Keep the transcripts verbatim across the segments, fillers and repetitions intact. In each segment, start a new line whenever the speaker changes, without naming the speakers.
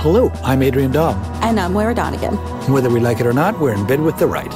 Hello, I'm Adrian Daub.
And I'm Moira Donegan.
Whether we like it or not, we're in bed with the right.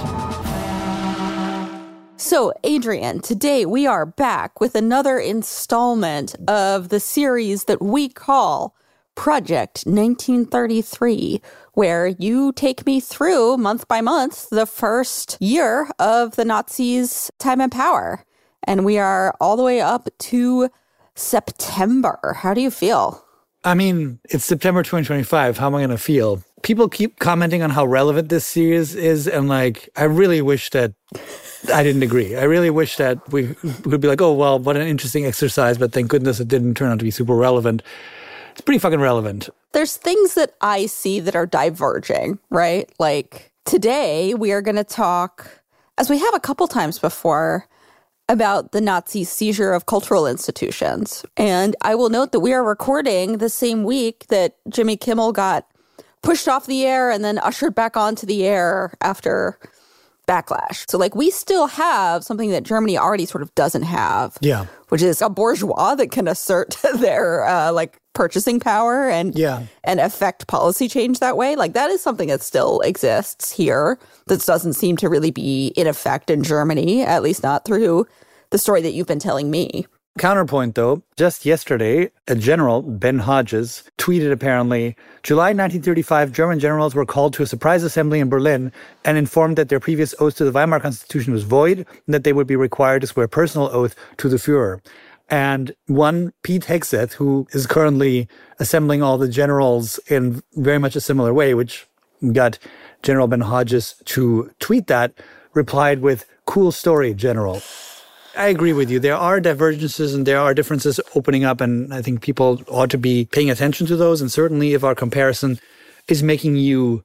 So, Adrian, today we are back with another installment of the series that we call Project nineteen thirty-three, where you take me through, month by month, the first year of the Nazis' time and power. And we are all the way up to September. How do you feel?
I mean, it's September twenty twenty-five. How am I going to feel? People keep commenting on how relevant this series is, and like, I really wish that I didn't agree. I really wish that we would be like, oh, well, what an interesting exercise, but thank goodness it didn't turn out to be super relevant. It's pretty fucking relevant.
There's things that I see that are diverging, right? Like today we are going to talk, as we have a couple times before, about the Nazi seizure of cultural institutions. And I will note that we are recording the same week that Jimmy Kimmel got pushed off the air and then ushered back onto the air after backlash. So like we still have something that Germany already sort of doesn't have.
Yeah.
Which is a bourgeois that can assert their uh, like purchasing power and
yeah.
and affect policy change that way. Like that is something that still exists here that doesn't seem to really be in effect in Germany, at least not through the story that you've been telling me.
Counterpoint, though, just yesterday, a general, Ben Hodges, tweeted apparently, July nineteen thirty-five, German generals were called to a surprise assembly in Berlin and informed that their previous oath to the Weimar Constitution was void and that they would be required to swear personal oath to the Führer. And one Pete Hegseth, who is currently assembling all the generals in very much a similar way, which got General Ben Hodges to tweet that, replied with, cool story, General. I agree with you. There are divergences and there are differences opening up, and I think people ought to be paying attention to those. And certainly if our comparison is making you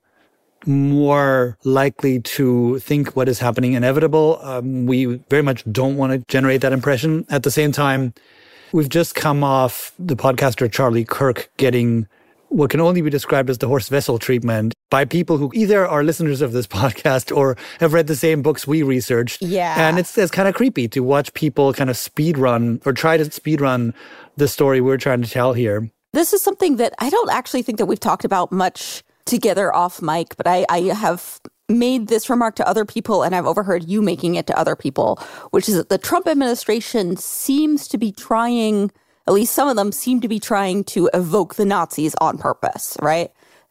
more likely to think what is happening inevitable, um, we very much don't want to generate that impression. At the same time, we've just come off the podcaster Charlie Kirk getting what can only be described as the Horst Wessel treatment by people who either are listeners of this podcast or have read the same books we researched.
Yeah.
And it's, it's kind of creepy to watch people kind of speed run or try to speed run the story we're trying to tell here.
This is something that I don't actually think that we've talked about much together off mic, but I, I have made this remark to other people and I've overheard you making it to other people, which is that the Trump administration seems to be trying, at least some of them seem to be trying to evoke the Nazis on purpose, right?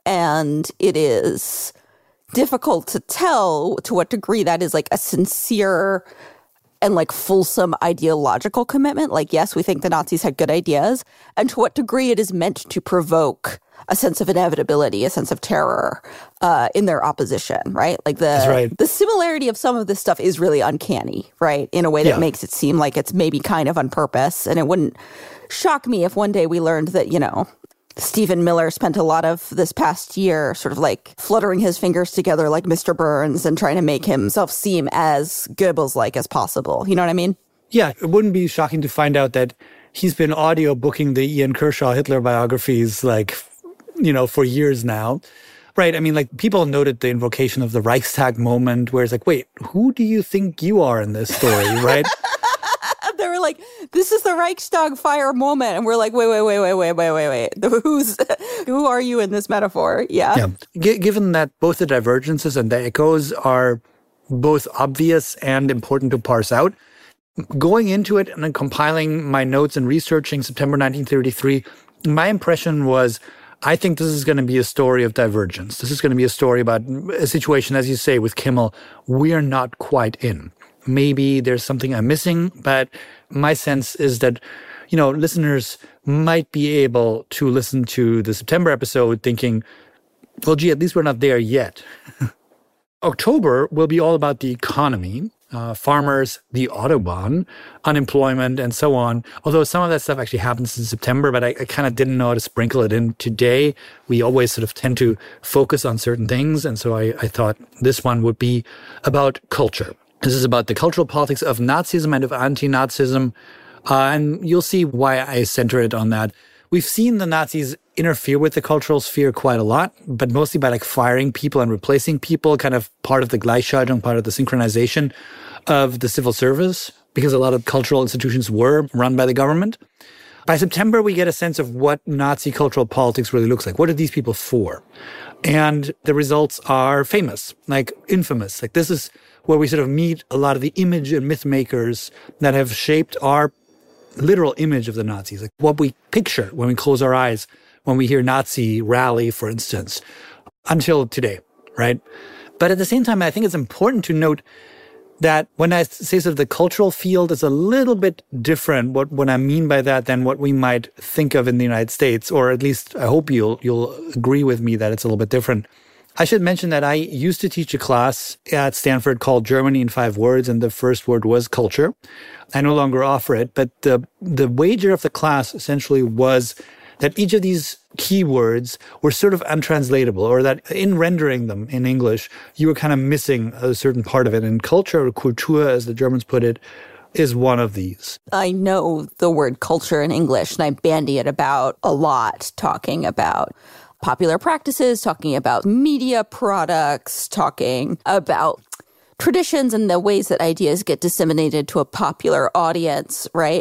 And it is difficult to tell to what degree that is like a sincere and like fulsome ideological commitment. Like, yes, we think the Nazis had good ideas, and to what degree it is meant to provoke a sense of inevitability, a sense of terror uh, in their opposition, right? Like the
right.
the similarity of some of this stuff is really uncanny, right? In a way that
yeah.
makes it seem like it's maybe kind of on purpose. And it wouldn't shock me if one day we learned that, you know, Stephen Miller spent a lot of this past year sort of like fluttering his fingers together like Mister Burns and trying to make himself seem as Goebbels-like as possible. You know what I mean?
Yeah, it wouldn't be shocking to find out that he's been audio booking the Ian Kershaw Hitler biographies like, you know, for years now. Right. I mean, like people noted the invocation of the Reichstag moment where it's like, wait, who do you think you are in this story? Right.
They were like, this is the Reichstag fire moment. And we're like, wait, wait, wait, wait, wait, wait, wait, wait. Who's, who are you in this metaphor? Yeah.
yeah. G- given that both the divergences and the echoes are both obvious and important to parse out, going into it and then compiling my notes and researching September nineteen thirty-three, my impression was, I think this is going to be a story of divergence. This is going to be a story about a situation, as you say, with Kimmel, we're not quite in. Maybe there's something I'm missing, but my sense is that, you know, listeners might be able to listen to the September episode thinking, well, gee, at least we're not there yet. October will be all about the economy, uh, farmers, the Autobahn, unemployment, and so on. Although some of that stuff actually happens in September, but I, I kind of didn't know how to sprinkle it in today. We always sort of tend to focus on certain things, and so I, I thought this one would be about culture. This is about the cultural politics of Nazism and of anti-Nazism, uh, and you'll see why I center it on that. We've seen the Nazis interfere with the cultural sphere quite a lot, but mostly by like firing people and replacing people, kind of part of the Gleichschaltung, part of the synchronization of the civil service, because a lot of cultural institutions were run by the government. By September, we get a sense of what Nazi cultural politics really looks like. What are these people for? And the results are famous, like infamous. Like this is where we sort of meet a lot of the image and myth makers that have shaped our literal image of the Nazis, like what we picture when we close our eyes, when we hear Nazi rally, for instance, until today, right? But at the same time, I think it's important to note that when I say sort of the cultural field is a little bit different, what, what I mean by that than what we might think of in the United States, or at least I hope you'll you'll agree with me that it's a little bit different. I should mention that I used to teach a class at Stanford called Germany in Five Words, and the first word was culture. I no longer offer it, but the the wager of the class essentially was that each of these keywords were sort of untranslatable, or that in rendering them in English, you were kind of missing a certain part of it. And culture, or Kultur, as the Germans put it, is one of these.
I know the word culture in English, and I bandy it about a lot, talking about popular practices, talking about media products, talking about traditions and the ways that ideas get disseminated to a popular audience, right?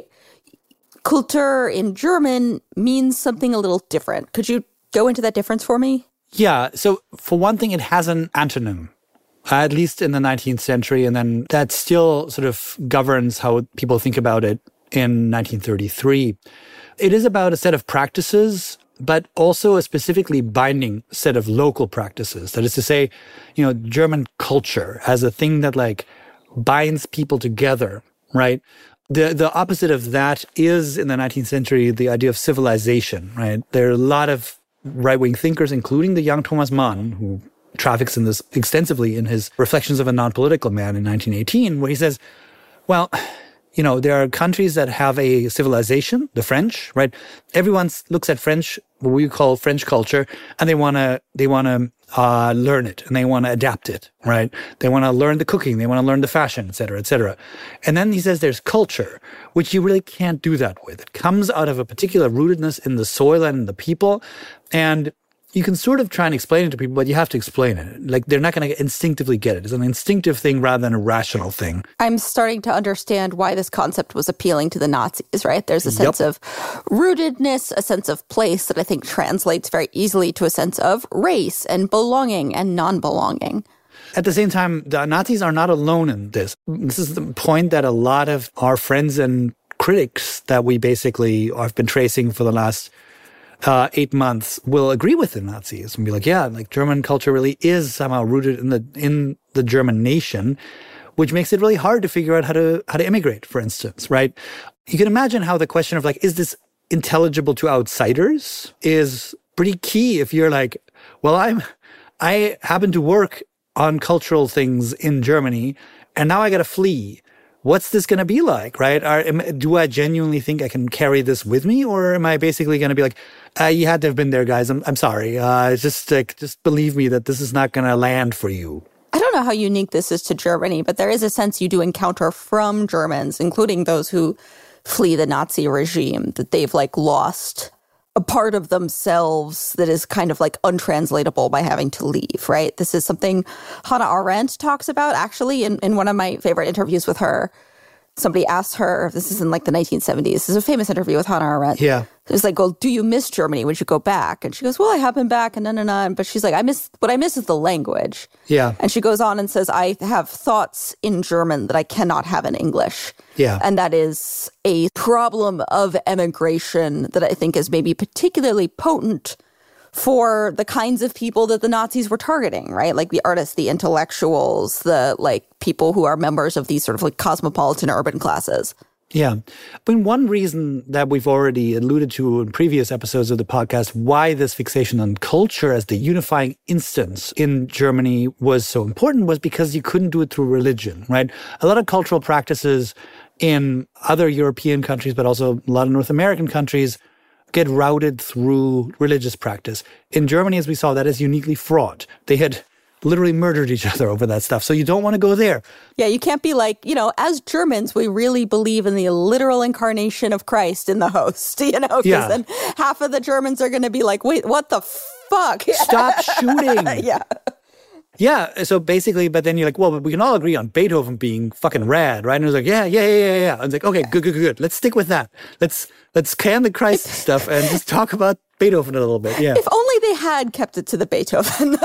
Kultur in German means something a little different. Could you go into that difference for me?
Yeah. So for one thing, it has an antonym, uh, at least in the nineteenth century. And then that still sort of governs how people think about it in nineteen thirty-three. It is about a set of practices, but also a specifically binding set of local practices. That is to say, you know, German culture as a thing that like binds people together, right? The the opposite of that is, in the nineteenth century, the idea of civilization, right? There are a lot of right-wing thinkers, including the young Thomas Mann, who traffics in this extensively in his Reflections of a Non-Political Man in nineteen eighteen, where he says, well, you know, there are countries that have a civilization, the French, right? Everyone looks at French, what we call French culture, and they want to they want to uh, learn it, and they want to adapt it, right? They want to learn the cooking, they want to learn the fashion, et cetera, et cetera. And then he says there's culture, which you really can't do that with. It comes out of a particular rootedness in the soil and in the people, and you can sort of try and explain it to people, but you have to explain it. Like, they're not going to instinctively get it. It's an instinctive thing rather than a rational thing.
I'm starting to understand why this concept was appealing to the Nazis, right? There's a sense
Yep.
of rootedness, a sense of place that I think translates very easily to a sense of race and belonging and non-belonging.
At the same time, the Nazis are not alone in this. This is the point that a lot of our friends and critics that we basically have been tracing for the last Uh, eight months will agree with the Nazis and be like, yeah, like German culture really is somehow rooted in the in the German nation, which makes it really hard to figure out how to how to immigrate, for instance, right? You can imagine how the question of like, is this intelligible to outsiders is pretty key if you're like, well, I'm I happen to work on cultural things in Germany, and now I got to flee. What's this going to be like, right? Are, am, do I genuinely think I can carry this with me? Or am I basically going to be like, uh, you had to have been there, guys. I'm, I'm sorry. Uh, just, like, just believe me that this is not going to land for you.
I don't know how unique this is to Germany, but there is a sense you do encounter from Germans, including those who flee the Nazi regime, that they've like lost a part of themselves that is kind of like untranslatable by having to leave, right? This is something Hannah Arendt talks about actually in, in one of my favorite interviews with her. Somebody asked her, this is in like the nineteen seventies, this is a famous interview with Hannah Arendt.
Yeah.
It was like, well, do you miss Germany? Would you go back? And she goes, well, I have been back and no, no, no. But she's like, I miss, what I miss is the language.
Yeah.
And she goes on and says, I have thoughts in German that I cannot have in English.
Yeah.
And that is a problem of emigration that I think is maybe particularly potent for the kinds of people that the Nazis were targeting, right? Like the artists, the intellectuals, the like people who are members of these sort of like cosmopolitan urban classes.
Yeah. I mean, one reason that we've already alluded to in previous episodes of the podcast, why this fixation on culture as the unifying instance in Germany was so important was because you couldn't do it through religion, right? A lot of cultural practices in other European countries, but also a lot of North American countries, get routed through religious practice. In Germany, as we saw, that is uniquely fraught. They had literally murdered each other over that stuff. So you don't want to go there.
Yeah, you can't be like, you know, as Germans, we really believe in the literal incarnation of Christ in the host, you know, because
Yeah.
then half of the Germans are going to be like, wait, what the fuck?
Stop shooting.
Yeah.
Yeah, so basically, but then you're like, well, but we can all agree on Beethoven being fucking rad, right? And it was like, yeah, yeah, yeah, yeah, yeah. I was like, okay, good, good, good, good. Let's stick with that. Let's let's can the Christ stuff and just talk about Beethoven a little bit. Yeah.
If only they had kept it to the Beethoven.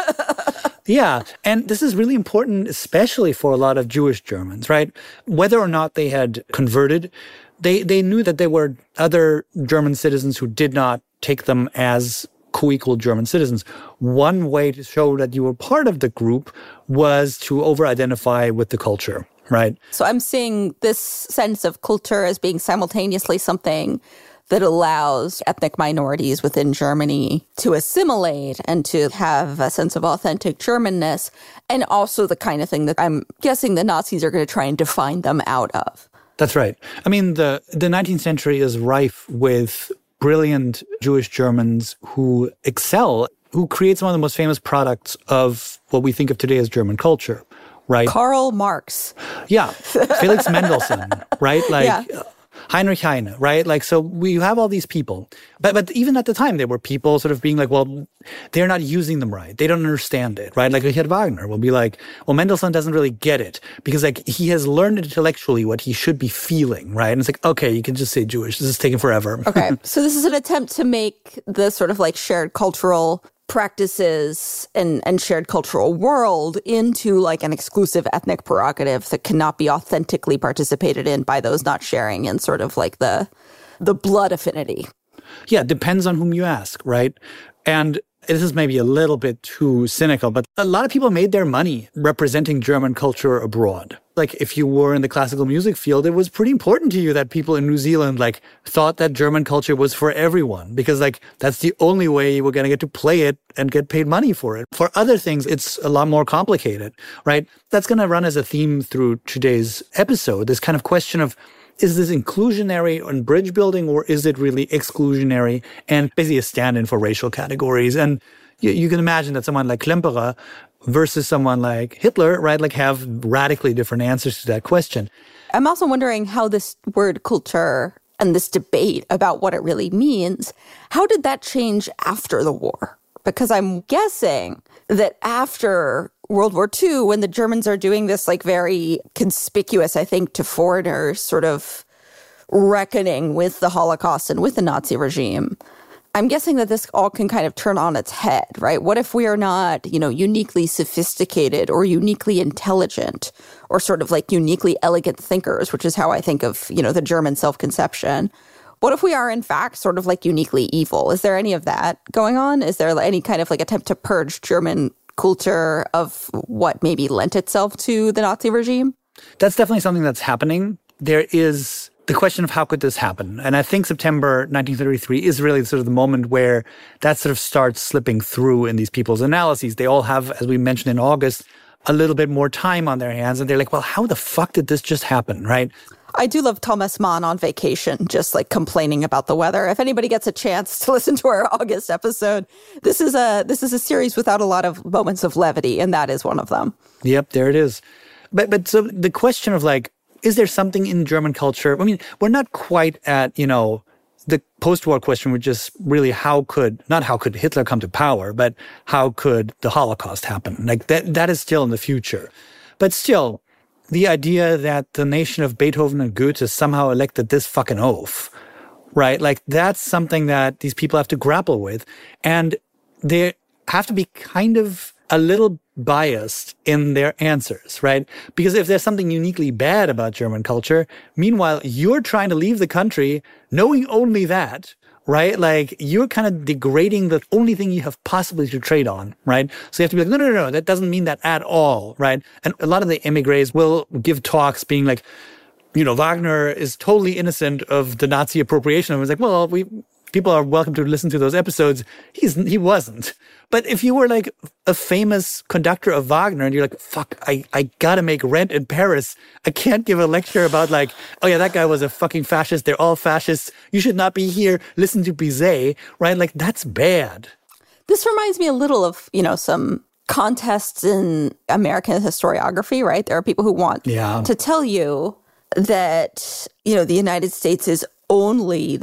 Yeah, and this is really important, especially for a lot of Jewish Germans, right? Whether or not they had converted, they they knew that there were other German citizens who did not take them as co-equal German citizens. One way to show that you were part of the group was to over-identify with the culture, right?
So I'm seeing this sense of culture as being simultaneously something that allows ethnic minorities within Germany to assimilate and to have a sense of authentic Germanness, and also the kind of thing that I'm guessing the Nazis are going to try and define them out of.
That's right. I mean, the, the nineteenth century is rife with brilliant Jewish Germans who excel, who create some of the most famous products of what we think of today as German culture, right?
Karl Marx.
Yeah. Felix Mendelssohn, right? Like yeah. uh, Heinrich Heine, right? Like, so we have all these people. But but even at the time, there were people sort of being like, well, they're not using them right. They don't understand it, right? Like Richard Wagner will be like, well, Mendelssohn doesn't really get it because like he has learned intellectually what he should be feeling, right? And it's like, okay, you can just say Jewish. This is taking forever.
Okay. So this is an attempt to make the sort of like shared cultural practices and, and shared cultural world into like an exclusive ethnic prerogative that cannot be authentically participated in by those not sharing in sort of like the the blood affinity.
Yeah, depends on whom you ask, right? And this is maybe a little bit too cynical, but a lot of people made their money representing German culture abroad. Like if you were in the classical music field, it was pretty important to you that people in New Zealand like thought that German culture was for everyone because like that's the only way you were going to get to play it and get paid money for it. For other things, it's a lot more complicated, right? That's going to run as a theme through today's episode, this kind of question of, is this inclusionary and bridge building, or is it really exclusionary and basically a stand-in for racial categories? And you, you can imagine that someone like Klemperer versus someone like Hitler, right, like have radically different answers to that question.
I'm also wondering how this word culture and this debate about what it really means, how did that change after the war? Because I'm guessing that after World War Two, when the Germans are doing this like very conspicuous, I think, to foreigners sort of reckoning with the Holocaust and with the Nazi regime, I'm guessing that this all can kind of turn on its head, right? What if we are not, you know, uniquely sophisticated or uniquely intelligent or sort of like uniquely elegant thinkers, which is how I think of, you know, the German self-conception. What if we are, in fact, sort of like uniquely evil? Is there any of that going on? Is there any kind of like attempt to purge German culture of what maybe lent itself to the Nazi regime?
That's definitely something that's happening. There is the question of how could this happen? And I think September nineteen thirty-three is really sort of the moment where that sort of starts slipping through in these people's analyses. They all have, as we mentioned in August, a little bit more time on their hands. And they're like, well, how the fuck did this just happen, right?
I do love Thomas Mann on vacation, just like complaining about the weather. If anybody gets a chance to listen to our August episode, this is a this is a series without a lot of moments of levity, and that is one of them.
Yep, there it is. But but so the question of like, is there something in German culture? I mean, we're not quite at, you know, the post-war question, which is really how could, not how could Hitler come to power, but how could the Holocaust happen? Like that that is still in the future. But still, the idea that the nation of Beethoven and Goethe somehow elected this fucking oaf, right? Like that's something that these people have to grapple with. And they have to be kind of a little biased in their answers, right? Because if there's something uniquely bad about German culture, meanwhile, you're trying to leave the country knowing only that, right? Like you're kind of degrading the only thing you have possibly to trade on, right? So you have to be like, no, no, no, no, that doesn't mean that at all, right? And a lot of the emigres will give talks being like, you know, Wagner is totally innocent of the Nazi appropriation. I was like, well, we people are welcome to listen to those episodes. He's he wasn't. But if you were like a famous conductor of Wagner and you're like, fuck, I, I gotta make rent in Paris. I can't give a lecture about like, oh yeah, that guy was a fucking fascist. They're all fascists. You should not be here. Listen to Bizet, right? Like that's bad.
This reminds me a little of, you know, some contests in American historiography, right? There are people who want
yeah.
to tell you that, you know, the United States is only this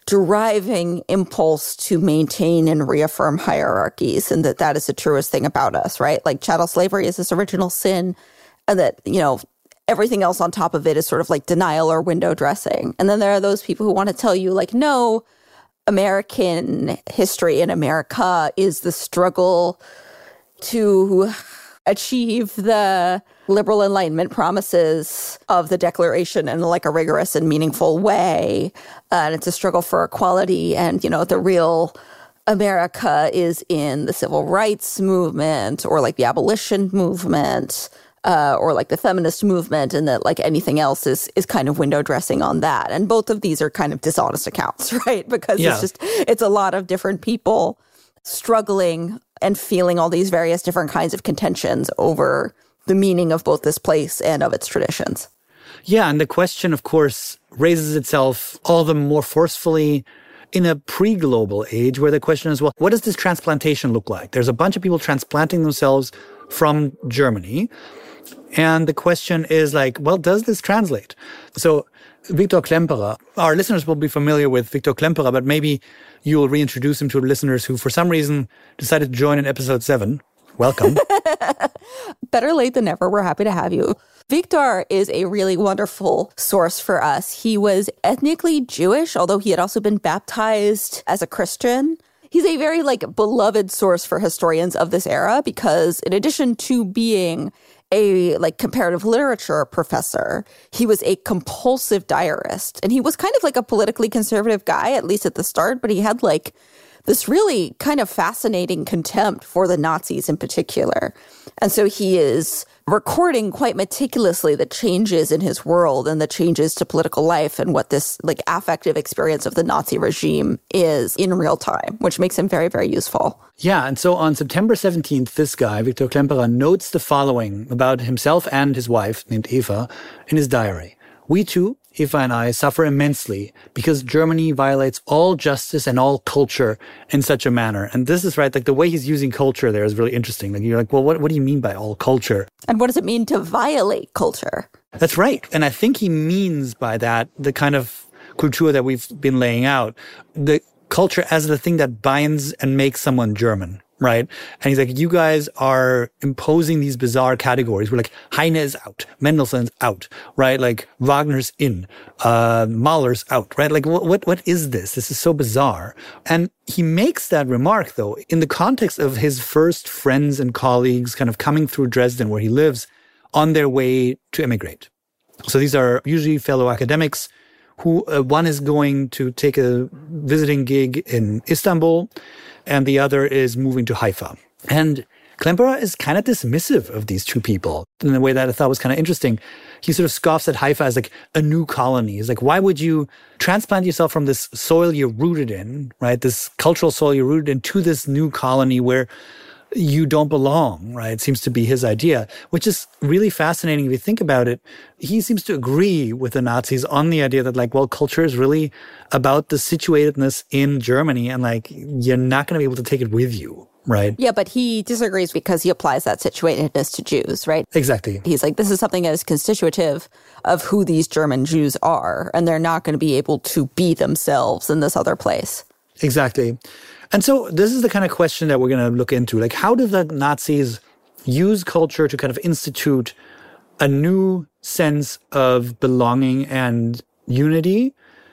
driving impulse to maintain and reaffirm hierarchies, and that that is the truest thing about us, right? Like chattel slavery is this original sin, and that, you know, everything else on top of it is sort of like denial or window dressing. And then there are those people who want to tell you, like, no, American history in America is the struggle to achieve the liberal Enlightenment promises of the Declaration in like a rigorous and meaningful way. Uh, and it's a struggle for equality. And, you know, the real America is in the civil rights movement or like the abolition movement uh, or like the feminist movement, and that like anything else is is kind of window dressing on that. And both of these are kind of dishonest accounts, right? Because yeah. it's just, it's a lot of different people struggling and feeling all these various different kinds of contentions over the meaning of both this place and of its traditions.
Yeah, and the question, of course, raises itself all the more forcefully in a pre-global age, where the question is, well, what does this transplantation look like? There's a bunch of people transplanting themselves from Germany, and the question is like, well, does this translate? So Viktor Klemperer, our listeners will be familiar with Viktor Klemperer, but maybe you will reintroduce him to listeners who, for some reason, decided to join in episode seven. Welcome.
Better late than never. We're happy to have you. Viktor is a really wonderful source for us. He was ethnically Jewish, although he had also been baptized as a Christian. He's a very like beloved source for historians of this era because in addition to being a like comparative literature professor, he was a compulsive diarist. And he was kind of like a politically conservative guy, at least at the start, but he had like this really kind of fascinating contempt for the Nazis in particular. And so he is recording quite meticulously the changes in his world and the changes to political life and what this like affective experience of the Nazi regime is in real time, which makes him very, very useful.
Yeah, and so on September seventeenth, this guy, Viktor Klemperer, notes the following about himself and his wife, named Eva, in his diary. We too, Eva and I, suffer immensely because Germany violates all justice and all culture in such a manner. And this is right, like the way he's using culture there is really interesting. Like you're like, well, what, what do you mean by all culture?
And what does it mean to violate culture?
That's right. And I think he means by that the kind of culture that we've been laying out, the culture as the thing that binds and makes someone German. Right? And he's like, you guys are imposing these bizarre categories. We're like, Heine is out. Mendelssohn's out. Right? Like, Wagner's in. Uh, Mahler's out. Right? Like, what, what, what is this? This is so bizarre. And he makes that remark, though, in the context of his first friends and colleagues kind of coming through Dresden, where he lives, on their way to emigrate. So these are usually fellow academics who, uh, one is going to take a visiting gig in Istanbul, and the other is moving to Haifa. And Klemperer is kind of dismissive of these two people in a way that I thought was kind of interesting. He sort of scoffs at Haifa as like a new colony. He's like, why would you transplant yourself from this soil you're rooted in, right? This cultural soil you're rooted in to this new colony where you don't belong, right? It seems to be his idea, which is really fascinating if you think about it. He seems to agree with the Nazis on the idea that like, well, culture is really about the situatedness in Germany and like, you're not going to be able to take it with you, right?
Yeah, but he disagrees because he applies that situatedness to Jews, right?
Exactly.
He's like, this is something that is constitutive of who these German Jews are, and they're not going to be able to be themselves in this other place.
Exactly. And so this is the kind of question that we're going to look into. Like, how did the Nazis use culture to kind of institute a new sense of belonging and unity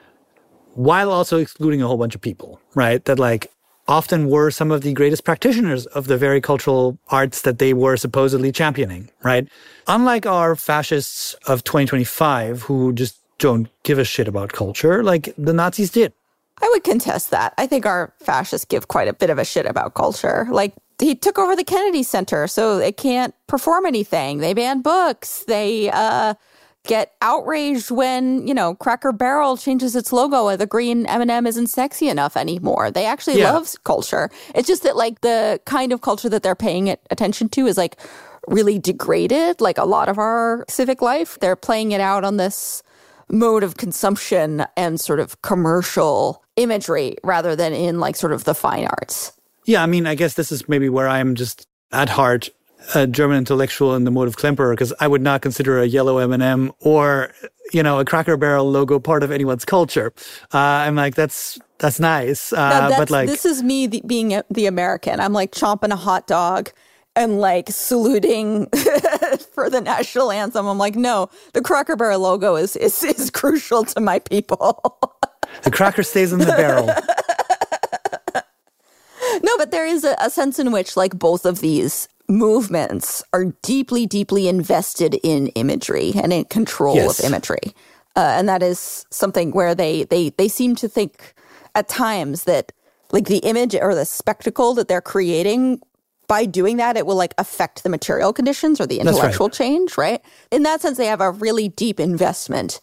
while also excluding a whole bunch of people, right? That like often were some of the greatest practitioners of the very cultural arts that they were supposedly championing, right? Unlike our fascists of twenty twenty-five who just don't give a shit about culture, like the Nazis did.
I would contest that. I think our fascists give quite a bit of a shit about culture. Like, he took over the Kennedy Center, so it can't perform anything. They ban books. They uh, get outraged when, you know, Cracker Barrel changes its logo and the green M and M isn't sexy enough anymore. They actually
yeah.
love culture. It's just that, like, the kind of culture that they're paying attention to is, like, really degraded. Like, a lot of our civic life, they're playing it out on this mode of consumption and sort of commercial imagery rather than in like sort of the fine arts.
Yeah, I mean, I guess this is maybe where I'm just at heart a German intellectual in the mode of Klemperer, because I would not consider a yellow M and M or, you know, a Cracker Barrel logo part of anyone's culture. Uh, I'm like, that's that's nice. Uh,
that's,
but like,
this is me the, being the American. I'm like chomping a hot dog and like saluting for the national anthem. I'm like, no, the Cracker Barrel logo is is, is crucial to my people.
The cracker stays in the barrel.
No, but there is a, a sense in which like both of these movements are deeply, deeply invested in imagery and in control yes. of imagery. Uh, and that is something where they, they, they seem to think at times that like the image or the spectacle that they're creating, by doing that, it will like affect the material conditions or the intellectual right. change, right? In that sense, they have a really deep investment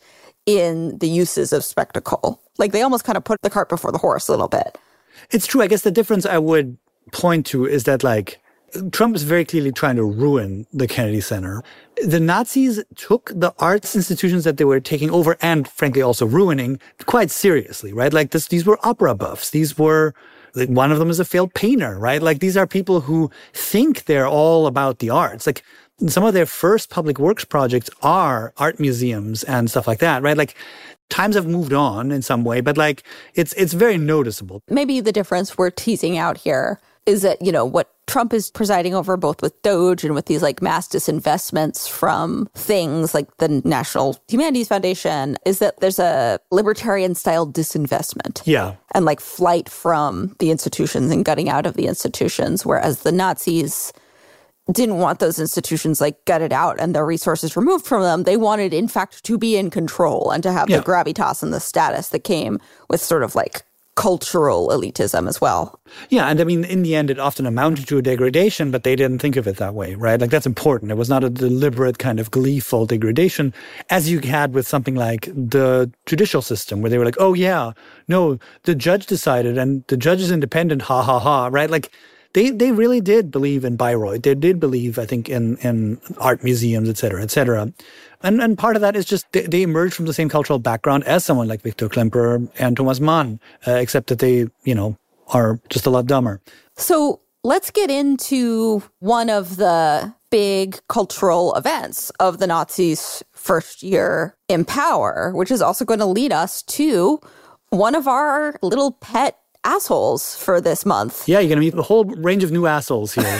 in the uses of spectacle. Like they almost kind of put the cart before the horse a little bit.
It's true. I guess the difference I would point to is that like Trump is very clearly trying to ruin the Kennedy Center. The Nazis took the arts institutions that they were taking over and frankly also ruining quite seriously, right? Like this, these were opera buffs. These were, one of them is a failed painter, right? Like these are people who think they're all about the arts. Like some of their first public works projects are art museums and stuff like that, right? Like times have moved on in some way, but like it's it's very noticeable.
Maybe the difference we're teasing out here is that, you know, what Trump is presiding over both with Doge and with these like mass disinvestments from things like the National Humanities Foundation is that there's a libertarian style disinvestment.
Yeah.
And like flight from the institutions and gutting out of the institutions, whereas the Nazis didn't want those institutions like gutted out and their resources removed from them. They wanted, in fact, to be in control and to have yeah. the gravitas and the status that came with sort of like cultural elitism as well.
Yeah, and I mean, in the end, it often amounted to a degradation, but they didn't think of it that way, right? Like that's important. It was not a deliberate kind of gleeful degradation, as you had with something like the judicial system, where they were like, oh yeah, no, the judge decided and the judge is independent, ha ha ha, right? Like They they really did believe in Bayreuth. They did believe, I think, in, in art museums, et cetera, et cetera. And and part of that is just they, they emerged from the same cultural background as someone like Victor Klemperer and Thomas Mann, uh, except that they, you know, are just a lot dumber.
So let's get into one of the big cultural events of the Nazis' first year in power, which is also going to lead us to one of our little pet assholes for this month.
Yeah, you're going to meet a whole range of new assholes here.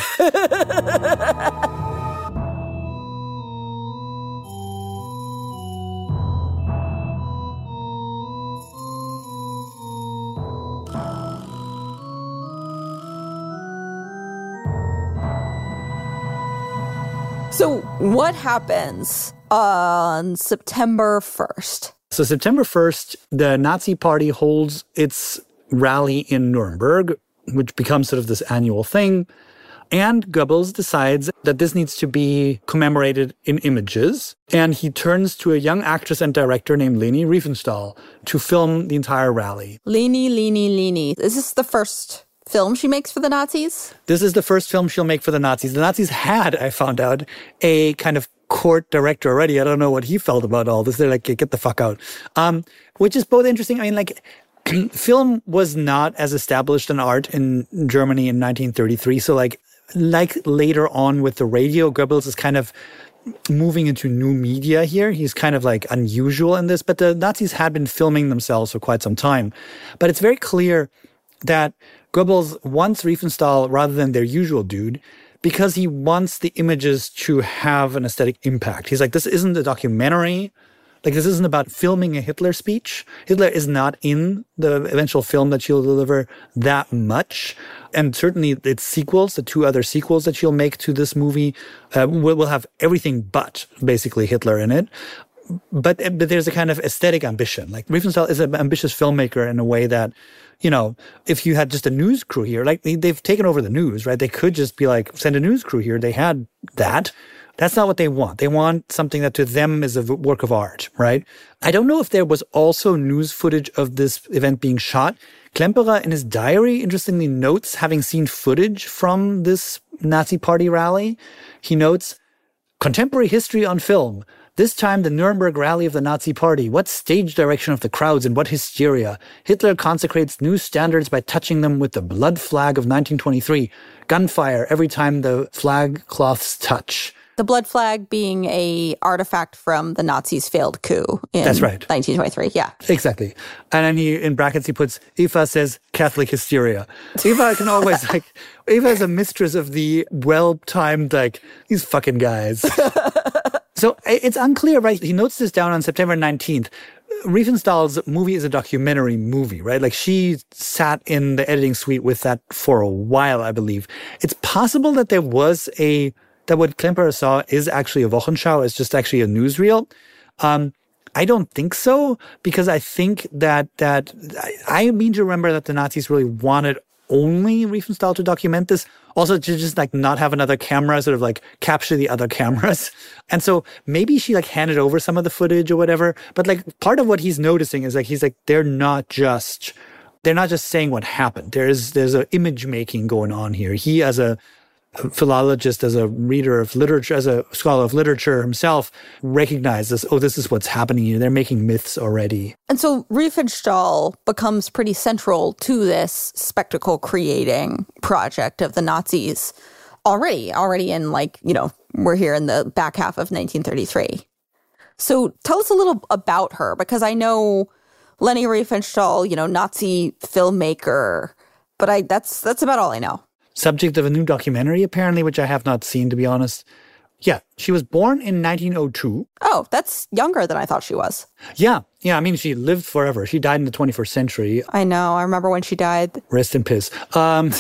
So what happens on September first?
So September first, the Nazi Party holds its rally in Nuremberg, which becomes sort of this annual thing. And Goebbels decides that this needs to be commemorated in images. And he turns to a young actress and director named Leni Riefenstahl to film the entire rally.
Leni, Leni, Leni. Is this the first film she makes for the Nazis?
This is the first film she'll make for the Nazis. The Nazis had, I found out, a kind of court director already. I don't know what he felt about all this. They're like, get the fuck out. Um, which is both interesting. I mean, like, film was not as established an art in Germany in nineteen thirty-three. So like, like later on with the radio, Goebbels is kind of moving into new media here. He's kind of like unusual in this, but the Nazis had been filming themselves for quite some time. But it's very clear that Goebbels wants Riefenstahl rather than their usual dude because he wants the images to have an aesthetic impact. He's like, this isn't a documentary. Like, this isn't about filming a Hitler speech. Hitler is not in the eventual film that she'll deliver that much. And certainly its sequels, the two other sequels that she'll make to this movie, uh, will, will have everything but basically Hitler in it. But, but there's a kind of aesthetic ambition. Like, Riefenstahl is an ambitious filmmaker in a way that, you know, if you had just a news crew here, like they've taken over the news, right? They could just be like, send a news crew here. They had that. That's not what they want. They want something that to them is a work of art, right? I don't know if there was also news footage of this event being shot. Klemperer in his diary, interestingly, notes having seen footage from this Nazi Party rally. He notes, contemporary history on film. This time, the Nuremberg rally of the Nazi party. What stage direction of the crowds and what hysteria. Hitler consecrates new standards by touching them with the blood flag of nineteen twenty-three. Gunfire every time the flag cloths touch.
The blood flag being a artifact from the Nazis' failed coup in
That's right.
nineteen twenty-three. Yeah.
Exactly. And then he, in brackets, he puts, Eva says Catholic hysteria. Eva can always, like, Eva is a mistress of the well-timed, like, these fucking guys. So it's unclear, right? He notes this down on September nineteenth. Riefenstahl's movie is a documentary movie, right? Like, she sat in the editing suite with that for a while, I believe. It's possible that there was a... that what Klemperer saw is actually a Wochenschau, is just actually a newsreel. Um, I don't think so, because I think that, that I, I mean to remember that the Nazis really wanted only Riefenstahl to document this. Also to just like not have another camera sort of like capture the other cameras. And so maybe she like handed over some of the footage or whatever. But like part of what he's noticing is like, he's like, they're not just, they're not just saying what happened. There's, there's an image making going on here. He as a, A philologist, as a reader of literature, as a scholar of literature himself, recognizes, oh, this is what's happening here. They're making myths already.
And so Riefenstahl becomes pretty central to this spectacle-creating project of the Nazis already, already in, like, you know, we're here in the back half of nineteen thirty-three. So tell us a little about her, because I know Leni Riefenstahl, you know, Nazi filmmaker, but I that's that's about all I know.
Subject of a new documentary, apparently, which I have not seen, to be honest. Yeah, she was born in nineteen oh two.
Oh, that's younger than I thought she was.
Yeah, yeah, I mean, she lived forever. She died in the twenty-first century.
I know, I remember when she died.
Rest in peace. Um,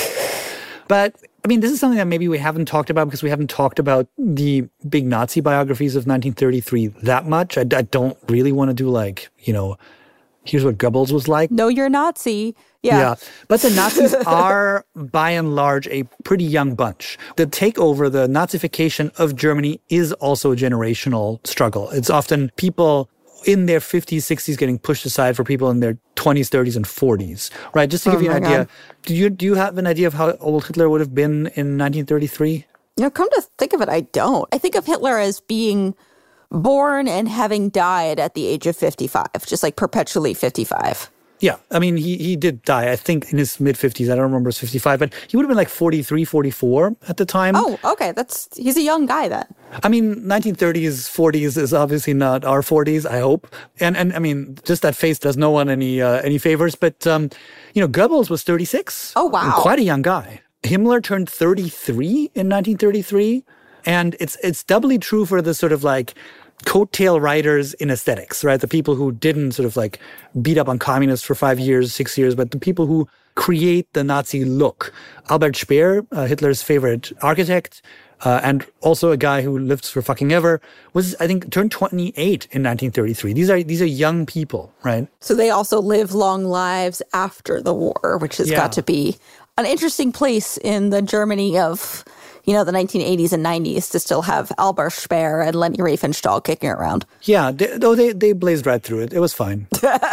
but, I mean, this is something that maybe we haven't talked about because we haven't talked about the big Nazi biographies of nineteen thirty-three that much. I, I don't really want to do, like, you know, here's what Goebbels was like.
No, you're Nazi. Yeah.
yeah. But the Nazis are, by and large, a pretty young bunch. The takeover, the Nazification of Germany is also a generational struggle. It's often people in their fifties, sixties getting pushed aside for people in their twenties, thirties, and forties, right? Just to give
oh
you an idea.
God.
Do you, do you have an idea of how old Hitler would have been in nineteen thirty-three?
You know, come to think of it, I don't. I think of Hitler as being born and having died at the age of fifty-five, just like perpetually fifty-five.
Yeah, I mean, he he did die, I think, in his mid-fifties. I don't remember his fifty-five, but he would have been like forty-three, forty-four at the time.
Oh, okay. That's he's a young guy then.
I mean, nineteen thirties, forties is obviously not our forties, I hope. And, and I mean, just that face does no one any uh, any favors. But, um, you know, Goebbels was thirty-six.
Oh, wow.
Quite a young guy. Himmler turned thirty-three in nineteen thirty-three. And it's it's doubly true for the sort of like coattail riders in aesthetics, right? The people who didn't sort of like beat up on communists for five years, six years, but the people who create the Nazi look. Albert Speer, uh, Hitler's favorite architect, uh, and also a guy who lived for fucking ever, was, I think, turned twenty-eight in nineteen thirty-three. These are these are young people, right?
So they also live long lives after the war, which has
Yeah.
got to be an interesting place in the Germany of, you know, the nineteen eighties and nineties to still have Albert Speer and Leni Riefenstahl kicking around.
Yeah, they, though they, they blazed right through it. It was fine.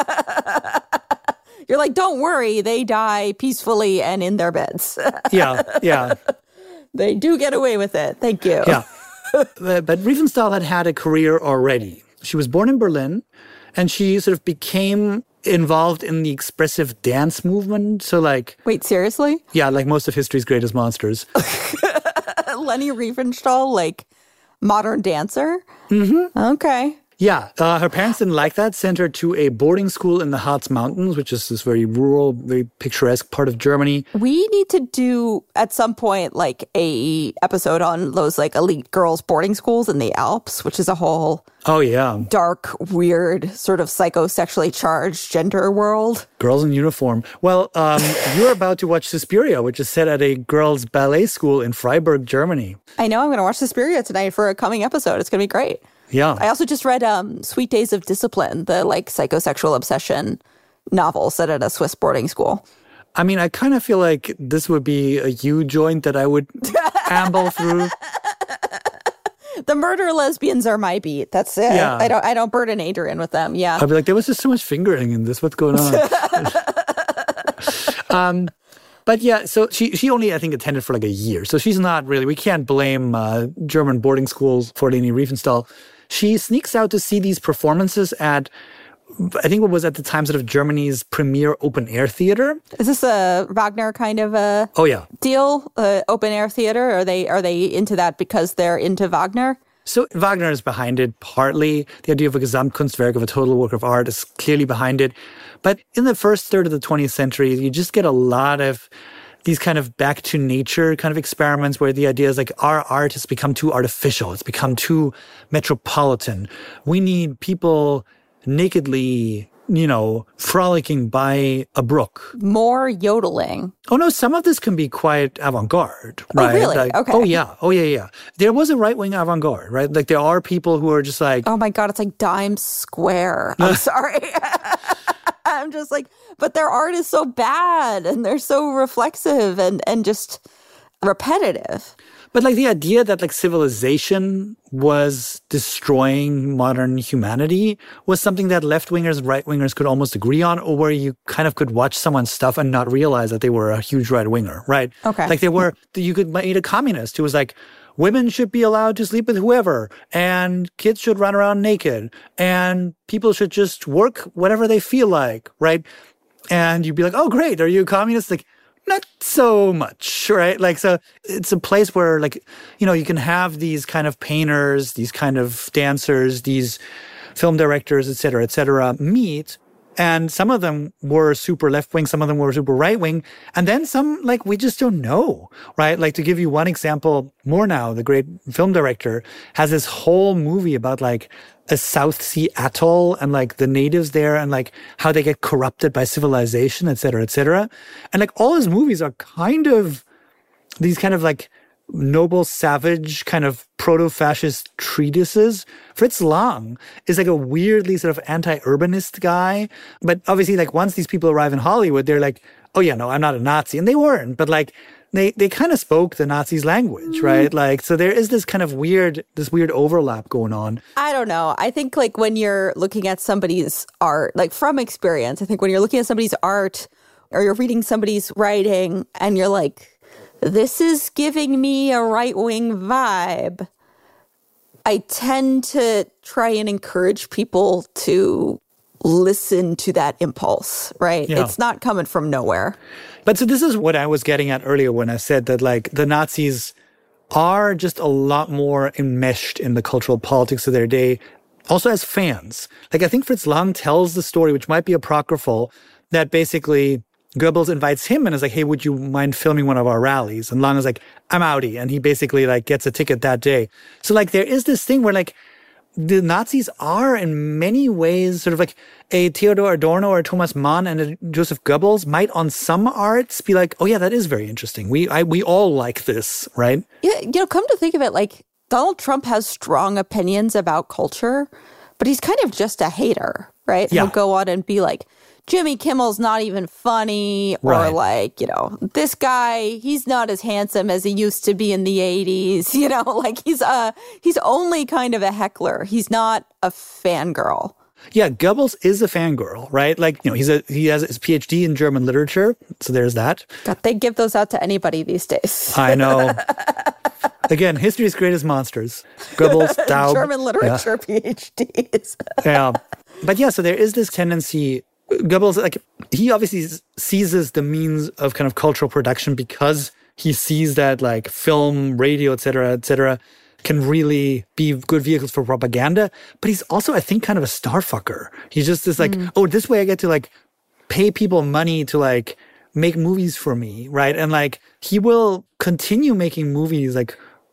You're like, don't worry, they die peacefully and in their beds.
Yeah, yeah.
They do get away with it. Thank you.
Yeah. But, but Riefenstahl had had a career already. She was born in Berlin, and she sort of became involved in the expressive dance movement. So like...
Wait, seriously?
Yeah, like most of history's greatest monsters.
Leni Riefenstahl, like modern dancer?
Mm-hmm.
Okay.
Yeah, uh, her parents didn't like that, sent her to a boarding school in the Harz Mountains, which is this very rural, very picturesque part of Germany.
We need to do, at some point, like a episode on those like elite girls' boarding schools in the Alps, which is a whole
Oh, yeah.
dark, weird, sort of psychosexually charged gender world.
Girls in uniform. Well, um, you're about to watch Suspiria, which is set at a girls' ballet school in Freiburg, Germany.
I know I'm going to watch Suspiria tonight for a coming episode. It's going to be great.
Yeah.
I also just read um, Sweet Days of Discipline, the like psychosexual obsession novel set at a Swiss boarding school.
I mean, I kind of feel like this would be a U joint that I would amble through.
The murder lesbians are my beat. That's it.
Yeah.
I don't I don't burden Adrian with them. Yeah.
I'd be like, there was just so much fingering in this. What's going on? um, but yeah, so she she only, I think, attended for like a year. So she's not really, we can't blame uh, German boarding schools for Leni Riefenstahl. she sneaks out to see these performances at, I think it was at the time sort of Germany's premier open air theater.
Is this a Wagner kind of a
oh, yeah.
deal, uh, open air theater? Are they are they into that because they're into Wagner?
So Wagner is behind it partly. The idea of a Gesamtkunstwerk, of a total work of art, is clearly behind it. But in the first third of the twentieth century, you just get a lot of these kind of back to nature kind of experiments where the idea is like our art has become too artificial. It's become too metropolitan. We need people nakedly, you know, frolicking by a brook.
More yodeling.
Oh, no, some of this can be quite avant-garde, right?
Oh, really?
Like,
okay.
Oh, yeah. Oh, yeah, yeah. There was a right-wing avant-garde, right? Like, there are people who are just like...
Oh, my God, it's like Dime Square. I'm sorry. I'm just like, but their art is so bad, and they're so reflexive and, and just repetitive.
But like the idea that like civilization was destroying modern humanity was something that left-wingers and right-wingers could almost agree on, or where you kind of could watch someone's stuff and not realize that they were a huge right-winger, right?
Okay.
Like they were, you could meet a communist who was like, women should be allowed to sleep with whoever, and kids should run around naked, and people should just work whatever they feel like, right? And you'd be like, oh, great, are you a communist? Like, not so much, right? Like, so it's a place where, like, you know, you can have these kind of painters, these kind of dancers, these film directors, et cetera, et cetera, meet. And some of them were super left-wing, some of them were super right-wing. And then some, like, we just don't know, right? Like, to give you one example, Murnau, the great film director, has this whole movie about, like, a South Sea atoll and, like, the natives there and, like, how they get corrupted by civilization, et cetera, et cetera. And, like, all his movies are kind of these kind of, like, noble, savage, kind of proto-fascist treatises. Fritz Lang is like a weirdly sort of anti-urbanist guy. But obviously, like, once these people arrive in Hollywood, they're like, oh, yeah, no, I'm not a Nazi. And they weren't. But, like, they, they kind of spoke the Nazis' language, right? Like, so there is this kind of weird, this weird overlap going on.
I don't know. I think, like, when you're looking at somebody's art, like, from experience, I think when you're looking at somebody's art or you're reading somebody's writing and you're like, this is giving me a right-wing vibe, I tend to try and encourage people to listen to that impulse, right?
Yeah.
It's not coming from nowhere.
But so this is what I was getting at earlier when I said that, like, the Nazis are just a lot more enmeshed in the cultural politics of their day, also as fans. Like, I think Fritz Lang tells the story, which might be apocryphal, that basically Goebbels invites him and is like, hey, would you mind filming one of our rallies? And Lang is like, I'm outie. And he basically, like, gets a ticket that day. So, like, there is this thing where, like, the Nazis are in many ways sort of like a Theodor Adorno or Thomas Mann and a Joseph Goebbels might on some arts be like, oh, yeah, that is very interesting. We I, we all like this, right?
Yeah, you know, come to think of it, like, Donald Trump has strong opinions about culture, but he's kind of just a hater, right?
Yeah.
He'll go on and be like, Jimmy Kimmel's not even funny, or
right.
like, you know, this guy, he's not as handsome as he used to be in the eighties, you know, like he's uh he's only kind of a heckler. He's not a fangirl.
Yeah, Goebbels is a fangirl, right? Like, you know, he's a he has his P H D in German literature, so there's that.
God, they give those out to anybody these days.
I know. Again, history's greatest monsters. Goebbels, Daub.
German literature
yeah.
P H Ds.
Yeah. But yeah, so there is this tendency. Goebbels, like, he obviously seizes the means of kind of cultural production because he sees that, like, film, radio, et cetera, et cetera, can really be good vehicles for propaganda. But he's also, I think, kind of a starfucker. He's just this, like, mm. oh, this way I get to, like, pay people money to, like, make movies for me, right? And, like, he will continue making movies, like,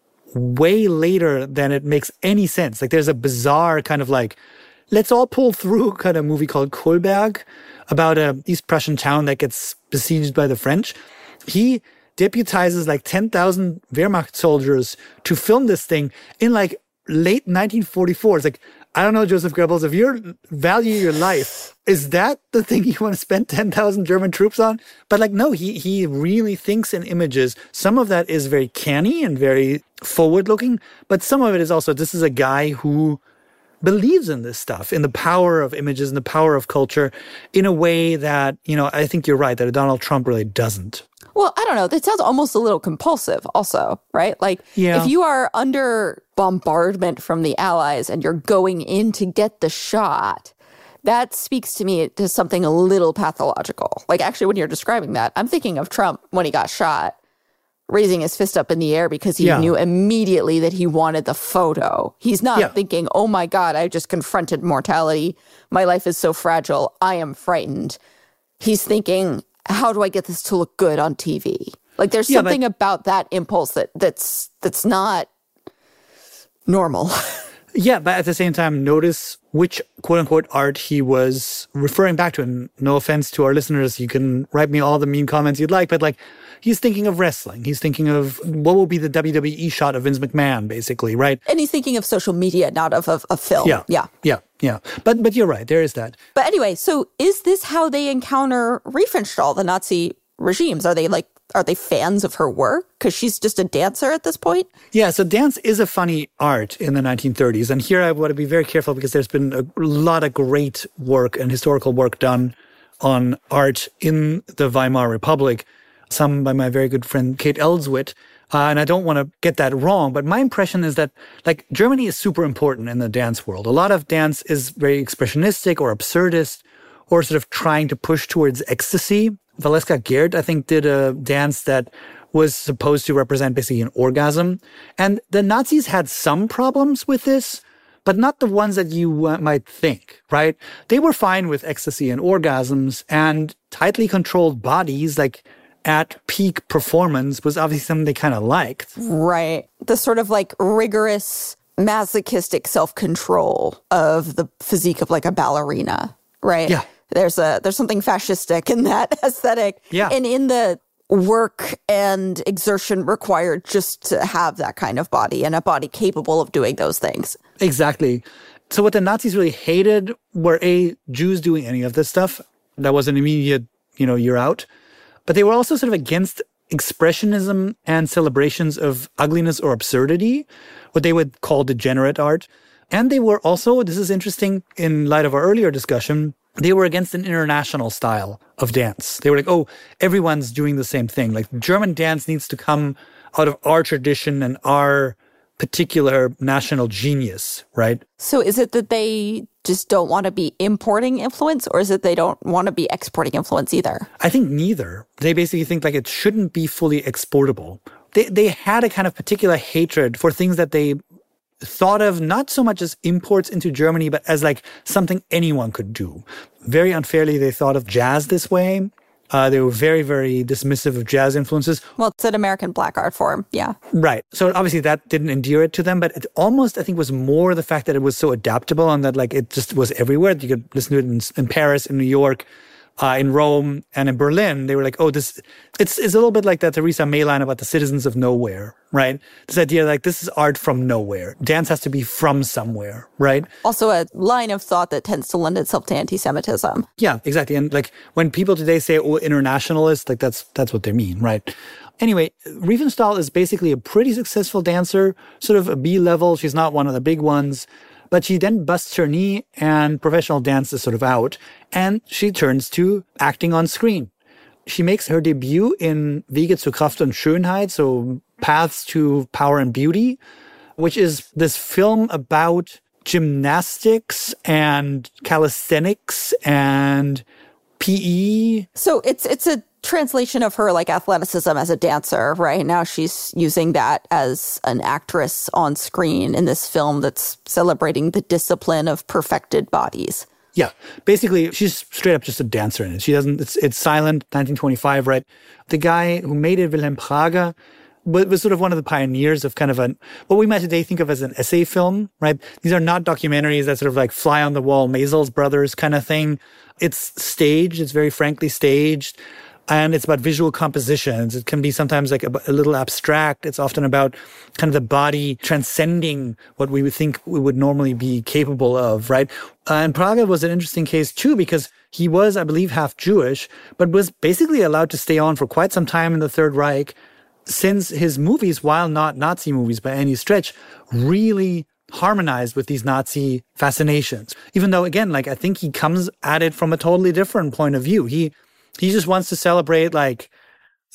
way later than it makes any sense. Like, there's a bizarre kind of, like, let's all pull through kind of movie called Kolberg about a East Prussian town that gets besieged by the French. He deputizes like ten thousand Wehrmacht soldiers to film this thing in like late nineteen forty-four. It's like, I don't know, Joseph Goebbels, if you value your life, is that the thing you want to spend ten thousand German troops on? But like, no, he he really thinks in images. Some of that is very canny and very forward-looking, but some of it is also, this is a guy who believes in this stuff, in the power of images and the power of culture in a way that, you know, I think you're right, that Donald Trump really doesn't.
Well, I don't know. That sounds almost a little compulsive also, right? Like
yeah.
if you are under bombardment from the Allies and you're going in to get the shot, that speaks to me to something a little pathological. Like actually when you're describing that, I'm thinking of Trump when he got shot, raising his fist up in the air because he yeah. knew immediately that he wanted the photo. He's not yeah. thinking, oh my God, I just confronted mortality. My life is so fragile. I am frightened. He's thinking, how do I get this to look good on T V? Like there's yeah, something but, about that impulse that that's that's not normal.
Yeah, but at the same time, notice which quote-unquote art he was referring back to. And no offense to our listeners, you can write me all the mean comments you'd like, but like he's thinking of wrestling. He's thinking of what will be the W W E shot of Vince McMahon, basically, right?
And he's thinking of social media, not of a, a film.
Yeah,
yeah,
yeah, yeah. But but you're right, there is that.
But anyway, so is this how they encounter Riefenstahl, the Nazi regimes? Are they like, are they fans of her work? Because she's just a dancer at this point?
Yeah, so dance is a funny art in the nineteen thirties. And here I want to be very careful because there's been a lot of great work and historical work done on art in the Weimar Republic, some by my very good friend Kate Elswit. Uh, and I don't want to get that wrong, but my impression is that, like, Germany is super important in the dance world. A lot of dance is very expressionistic or absurdist or sort of trying to push towards ecstasy. Valeska Gerd, I think, did a dance that was supposed to represent basically an orgasm. And the Nazis had some problems with this, but not the ones that you uh, might think, right? They were fine with ecstasy and orgasms, and tightly controlled bodies, like at peak performance, was obviously something they kind of liked.
Right. The sort of like rigorous masochistic self-control of the physique of like a ballerina, right?
Yeah.
There's a there's something fascistic in that aesthetic.
Yeah.
And in the work and exertion required just to have that kind of body and a body capable of doing those things.
Exactly. So what the Nazis really hated were A, Jews doing any of this stuff. That was an immediate, you know, you're out. But they were also sort of against expressionism and celebrations of ugliness or absurdity, what they would call degenerate art. And they were also, this is interesting in light of our earlier discussion, they were against an international style of dance. They were like, oh, everyone's doing the same thing. Like German dance needs to come out of our tradition and our particular national genius, right?
So is it that they just don't want to be importing influence, or is it they don't want to be exporting influence either?
I think neither. They basically think like it shouldn't be fully exportable. They they had a kind of particular hatred for things that they thought of not so much as imports into Germany, but as like something anyone could do. Very unfairly, they thought of jazz this way. Uh, they were very, very dismissive of jazz influences.
Well, it's an American black art form, yeah.
Right. So obviously that didn't endear it to them, but it almost, I think, was more the fact that it was so adaptable and that like it just was everywhere. You could listen to it in, in Paris, in New York, uh, in Rome, and in Berlin. They were like, oh, this, it's, it's a little bit like that Theresa May line about the citizens of nowhere, right? This idea like this is art from nowhere. Dance has to be from somewhere, right?
Also a line of thought that tends to lend itself to anti-Semitism.
Yeah, exactly. And like when people today say, oh, internationalist, like that's, that's what they mean, right? Anyway, Riefenstahl is basically a pretty successful dancer, sort of a B level. She's not one of the big ones. But she then busts her knee and professional dance is sort of out. And she turns to acting on screen. She makes her debut in Wege zu Kraft und Schönheit, so Paths to Power and Beauty, which is this film about gymnastics and calisthenics and P E.
So it's it's a translation of her like athleticism as a dancer, right? Now she's using that as an actress on screen in this film that's celebrating the discipline of perfected bodies.
Yeah, basically she's straight up just a dancer in it. She doesn't, it's, it's silent, nineteen twenty-five, right? The guy who made it, Wilhelm Prager, was sort of one of the pioneers of kind of an, what we might today think of as an essay film, right? These are not documentaries that sort of like fly on the wall, Maisels brothers kind of thing. It's staged, it's very frankly staged. And it's about visual compositions. It can be sometimes like a, a little abstract. It's often about kind of the body transcending what we would think we would normally be capable of, right? Uh, and Prager was an interesting case too, because he was, I believe, half Jewish, but was basically allowed to stay on for quite some time in the Third Reich, since his movies, while not Nazi movies by any stretch, really harmonized with these Nazi fascinations. Even though, again, like I think he comes at it from a totally different point of view. He He just wants to celebrate like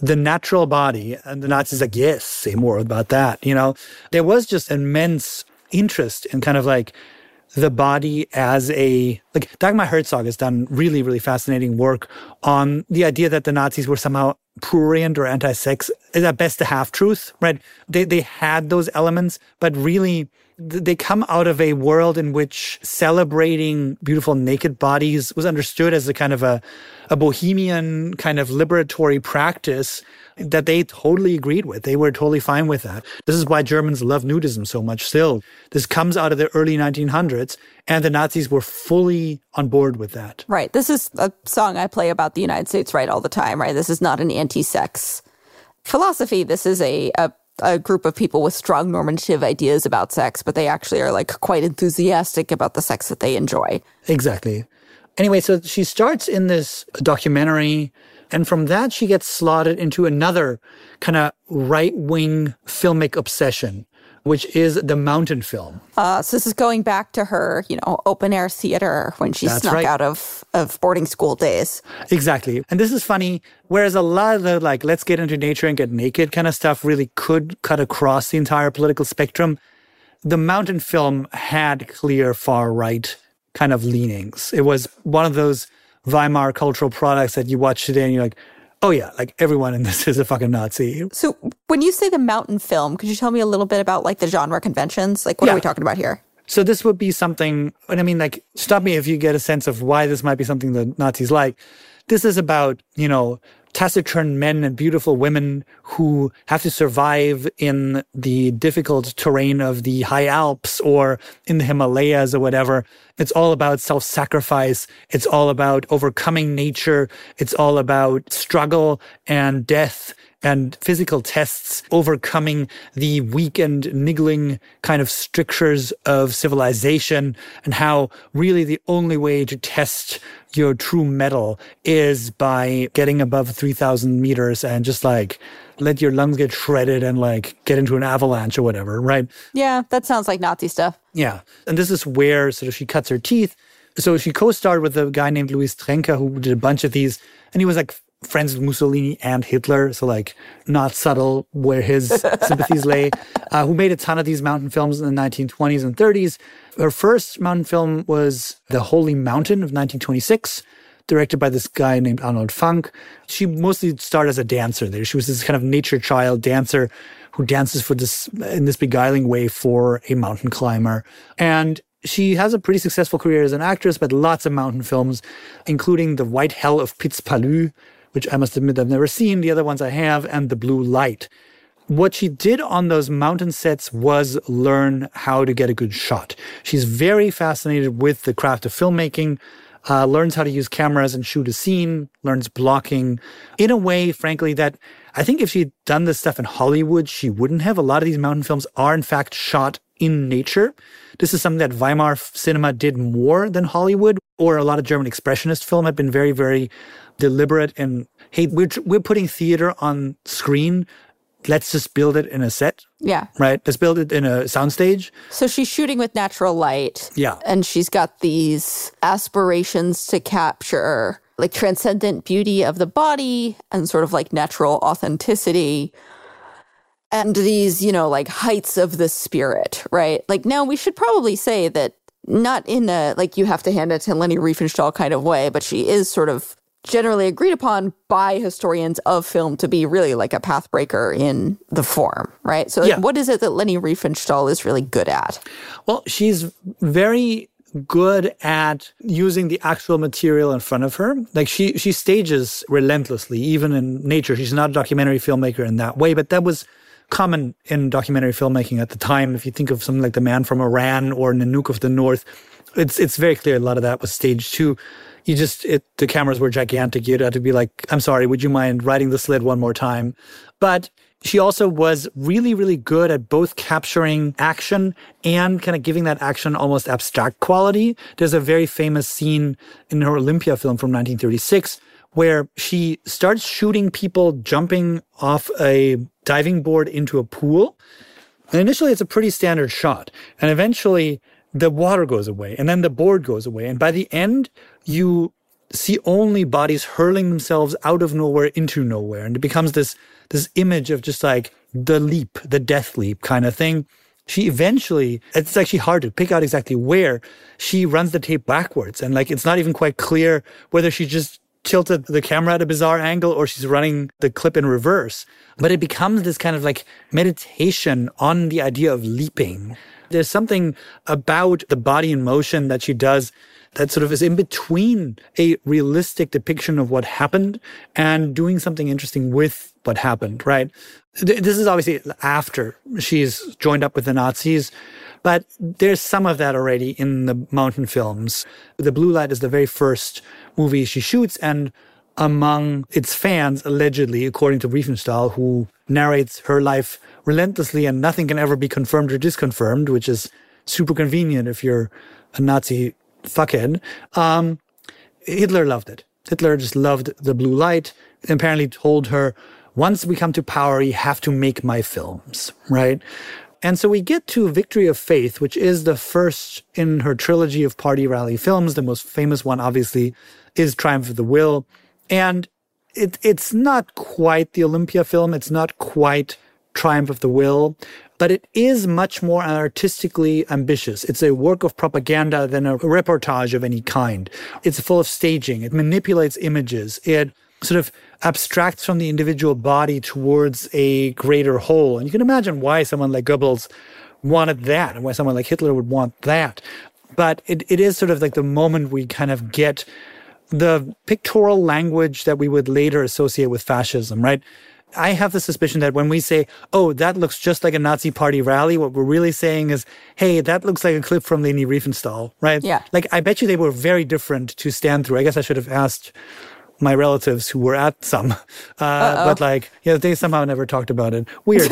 the natural body. And the Nazis like, yes, say more about that. You know, there was just immense interest in kind of like the body as a, like Dagmar Herzog has done really, really fascinating work on the idea that the Nazis were somehow prurient or anti-sex, is at best a half-truth, right? They they had those elements, but really they come out of a world in which celebrating beautiful naked bodies was understood as a kind of a, a bohemian kind of liberatory practice that they totally agreed with. They were totally fine with that. This is why Germans love nudism so much still. This comes out of the early nineteen hundreds, and the Nazis were fully on board with that.
Right. This is a song I play about the United States right all the time, right? This is not an anti-sex philosophy. This is a, a a group of people with strong normative ideas about sex, but they actually are like quite enthusiastic about the sex that they enjoy.
Exactly. Anyway, so she starts in this documentary, and from that she gets slotted into another kind of right-wing filmic obsession, which is the mountain film.
Uh, so this is going back to her, you know, open-air theater when she
That's
snuck
right.
out of, of boarding school days.
Exactly. And this is funny, whereas a lot of the, like, let's get into nature and get naked kind of stuff really could cut across the entire political spectrum, the mountain film had clear far-right kind of leanings. It was one of those Weimar cultural products that you watch today and you're like, oh yeah, like everyone in this is a fucking Nazi.
So when you say the mountain film, could you tell me a little bit about like the genre conventions? Like what
Yeah.
are we talking about here?
So this would be something, and I mean, like, stop me if you get a sense of why this might be something the Nazis like. This is about, you know, taciturn men and beautiful women who have to survive in the difficult terrain of the high Alps or in the Himalayas or whatever. It's all about self-sacrifice. It's all about overcoming nature. It's all about struggle and death and physical tests, overcoming the weak and niggling kind of strictures of civilization, and how really the only way to test your true mettle is by getting above three thousand meters and just like let your lungs get shredded and like get into an avalanche or whatever, right?
Yeah, that sounds like Nazi stuff.
Yeah. And this is where sort of she cuts her teeth. So she co-starred with a guy named Louis Trenker who did a bunch of these, and he was like friends with Mussolini and Hitler, so like not subtle where his sympathies lay, uh, who made a ton of these mountain films in the nineteen twenties and thirties. Her first mountain film was The Holy Mountain of nineteen twenty-six, directed by this guy named Arnold Funk. She mostly started as a dancer there. She was this kind of nature child dancer who dances for this in this beguiling way for a mountain climber. And she has a pretty successful career as an actress, but lots of mountain films, including The White Hell of Piz Palu, which I must admit I've never seen. The other ones I have, and The Blue Light. What she did on those mountain sets was learn how to get a good shot. She's very fascinated with the craft of filmmaking, uh, learns how to use cameras and shoot a scene, learns blocking in a way, frankly, that I think if she'd done this stuff in Hollywood, she wouldn't have. A lot of these mountain films are, in fact, shot in nature. This is something that Weimar cinema did more than Hollywood, or a lot of German expressionist film had been very, very deliberate in, hey, we're, we're putting theater on screen. Let's just build it in a set.
Yeah.
Right? Let's build it in a soundstage.
So she's shooting with natural light.
Yeah.
And she's got these aspirations to capture like transcendent beauty of the body and sort of like natural authenticity. And these, you know, like heights of the spirit, right? Like now we should probably say that not in a, like you have to hand it to Leni Riefenstahl kind of way, but she is sort of generally agreed upon by historians of film to be really like a pathbreaker in the form, right? So like,
Yeah.
what is it that Leni Riefenstahl is really good at?
Well, she's very good at using the actual material in front of her. Like she she stages relentlessly, even in nature. She's not a documentary filmmaker in that way, but that was common in documentary filmmaking at the time. If you think of something like The Man from Iran or Nanook of the North, it's it's very clear a lot of that was staged too. You just, it, the cameras were gigantic. You'd have to be like, I'm sorry, would you mind riding the sled one more time? But she also was really, really good at both capturing action and kind of giving that action almost abstract quality. There's a very famous scene in her Olympia film from nineteen thirty-six where she starts shooting people jumping off a diving board into a pool. And initially, it's a pretty standard shot. And eventually, the water goes away, and then the board goes away. And by the end, you see only bodies hurling themselves out of nowhere into nowhere. And it becomes this, this image of just like the leap, the death leap kind of thing. She eventually, it's actually hard to pick out exactly where, she runs the tape backwards. And like, it's not even quite clear whether she just tilted the camera at a bizarre angle or she's running the clip in reverse. But it becomes this kind of like meditation on the idea of leaping. There's something about the body in motion that she does that sort of is in between a realistic depiction of what happened and doing something interesting with what happened, right? This is obviously after she's joined up with the Nazis, but there's some of that already in the Mountain films. The Blue Light is the very first movie she shoots, and among its fans, allegedly, according to Riefenstahl, who narrates her life relentlessly and nothing can ever be confirmed or disconfirmed, which is super convenient if you're a Nazi fuckhead. Um, Hitler loved it. Hitler just loved the Blue Light and apparently told her, once we come to power, you have to make my films, right? And so we get to Victory of Faith, which is the first in her trilogy of party rally films. The most famous one, obviously, is Triumph of the Will. And it, it's not quite the Olympia film. It's not quite Triumph of the Will, but it is much more artistically ambitious. It's a work of propaganda than a reportage of any kind. It's full of staging. It manipulates images. It sort of abstracts from the individual body towards a greater whole. And you can imagine why someone like Goebbels wanted that and why someone like Hitler would want that. But it, it is sort of like the moment we kind of get the pictorial language that we would later associate with fascism, right? I have the suspicion that when we say, oh, that looks just like a Nazi party rally, what we're really saying is, hey, that looks like a clip from Leni Riefenstahl, right?
Yeah.
Like, I bet you they were very different to stand through. I guess I should have asked my relatives who were at some. Uh, but like, yeah, they somehow never talked about it. Weird.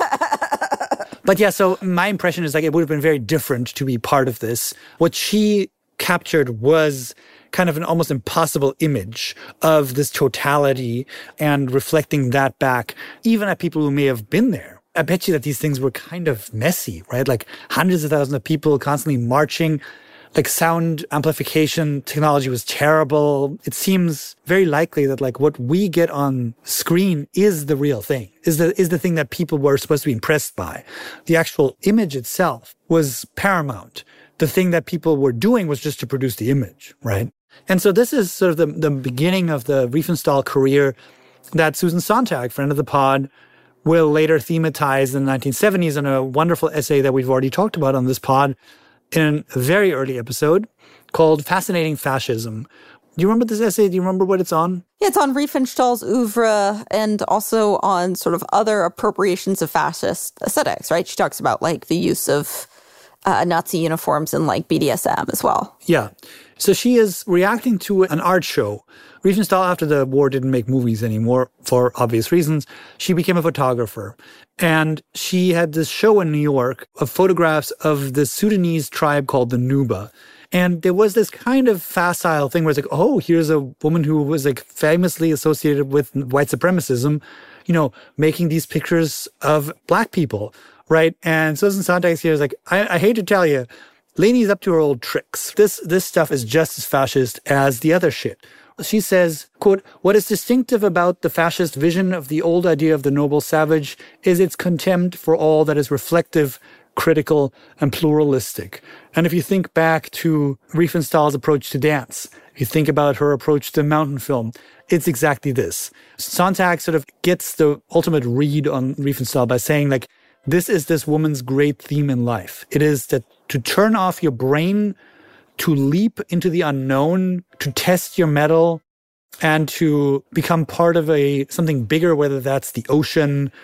But yeah, so my impression is like it would have been very different to be part of this. What she captured was kind of an almost impossible image of this totality and reflecting that back, even at people who may have been there. I bet you that these things were kind of messy, right? Like hundreds of thousands of people constantly marching, like sound amplification technology was terrible. It seems very likely that like what we get on screen is the real thing, is the, is the thing that people were supposed to be impressed by. The actual image itself was paramount. The thing that people were doing was just to produce the image, right? And so this is sort of the, the beginning of the Riefenstahl career that Susan Sontag, friend of the pod, will later thematize in the nineteen seventies in a wonderful essay that we've already talked about on this pod in a very early episode called Fascinating Fascism. Do you remember this essay? Do you remember what it's on?
Yeah, it's on Riefenstahl's oeuvre and also on sort of other appropriations of fascist aesthetics, right? She talks about like the use of uh, Nazi uniforms and like B D S M as well.
Yeah. So she is reacting to an art show. Riefenstahl, after the war, didn't make movies anymore for obvious reasons. She became a photographer. And she had this show in New York of photographs of the Sudanese tribe called the Nuba. And there was this kind of facile thing where it's like, oh, here's a woman who was like famously associated with white supremacism, you know, making these pictures of black people, right? And Susan Sontag here is like, I, I hate to tell you, Leni's up to her old tricks. This this stuff is just as fascist as the other shit. She says, quote, what is distinctive about the fascist vision of the old idea of the noble savage is its contempt for all that is reflective, critical, and pluralistic. And if you think back to Riefenstahl's approach to dance, if you think about her approach to mountain film, it's exactly this. Sontag sort of gets the ultimate read on Riefenstahl by saying, like, this is this woman's great theme in life. It is that to turn off your brain, to leap into the unknown, to test your mettle, and to become part of a something bigger, whether that's the ocean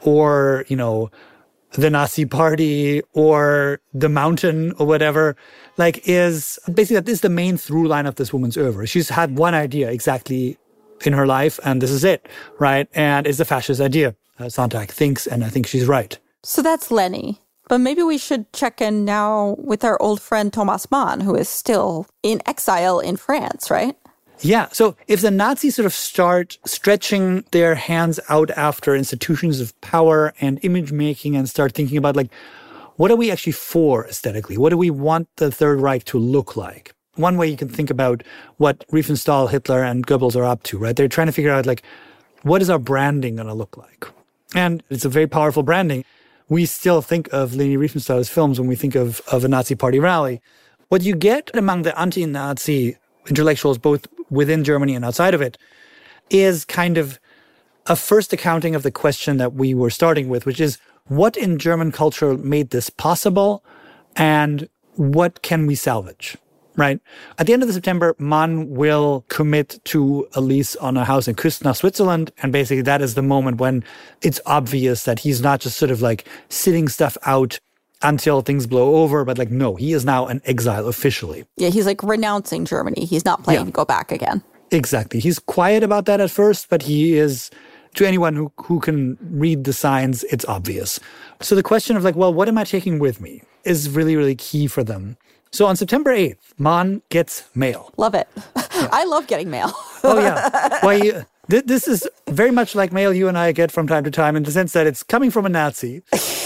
or, you know, the Nazi party or the mountain or whatever, like is basically that is the main through line of this woman's oeuvre. She's had one idea exactly in her life, and this is it, right? And it's the fascist idea. Uh, Sontag thinks, and I think she's right.
So that's Leni. But maybe we should check in now with our old friend Thomas Mann, who is still in exile in France, right?
Yeah. So if the Nazis sort of start stretching their hands out after institutions of power and image making and start thinking about, like, what are we actually for aesthetically? What do we want the Third Reich to look like? one way you can think about what Riefenstahl, Hitler, and Goebbels are up to, right? They're trying to figure out, like, what is our branding going to look like? And it's a very powerful branding. We still think of Leni Riefenstahl's films when we think of, of a Nazi party rally. What you get among the anti-Nazi intellectuals, both within Germany and outside of it, is kind of a first accounting of the question that we were starting with, which is what in German culture made this possible and what can we salvage, right? At the end of the September, Mann will commit to a lease on a house in Küstnacht, Switzerland. And basically that is the moment when it's obvious that he's not just sort of like sitting stuff out until things blow over, but like, no, he is now an exile officially.
Yeah, he's like renouncing Germany. He's not planning yeah. to go back again.
Exactly. He's quiet about that at first, but he is, to anyone who, who can read the signs, it's obvious. So the question of like, well, what am I taking with me is really, really key for them. So on September eighth, Mann gets mail.
Love it. Yeah. I love getting mail.
Oh, yeah. Well, you, th- this is very much like mail you and I get from time to time in the sense that it's coming from a Nazi.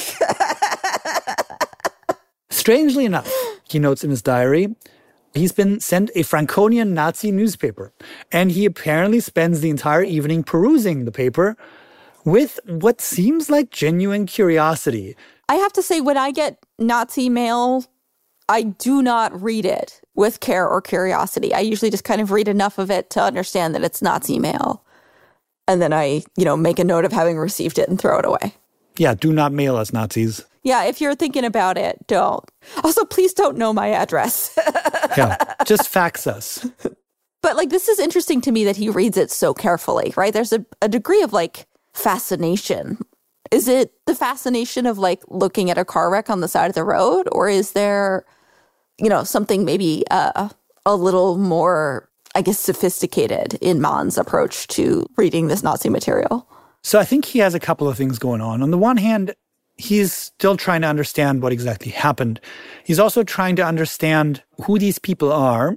Strangely enough, he notes in his diary, he's been sent a Franconian Nazi newspaper, and he apparently spends the entire evening perusing the paper with what seems like genuine curiosity.
I have to say, when I get Nazi mail, I do not read it with care or curiosity. I usually just kind of read enough of it to understand that it's Nazi mail. And then I, you know, make a note of having received it and throw it away.
Yeah, do not mail us, Nazis.
Yeah, if you're thinking about it, don't. Also, please don't know my address.
Yeah, just fax us.
But like, this is interesting to me that he reads it so carefully, right? There's a, a degree of like fascination. Is it the fascination of like looking at a car wreck on the side of the road? Or is there, you know, something maybe uh, a little more, I guess, sophisticated in Mann's approach to reading this Nazi material?
So I think he has a couple of things going on. On the one hand, he's still trying to understand what exactly happened. He's also trying to understand who these people are.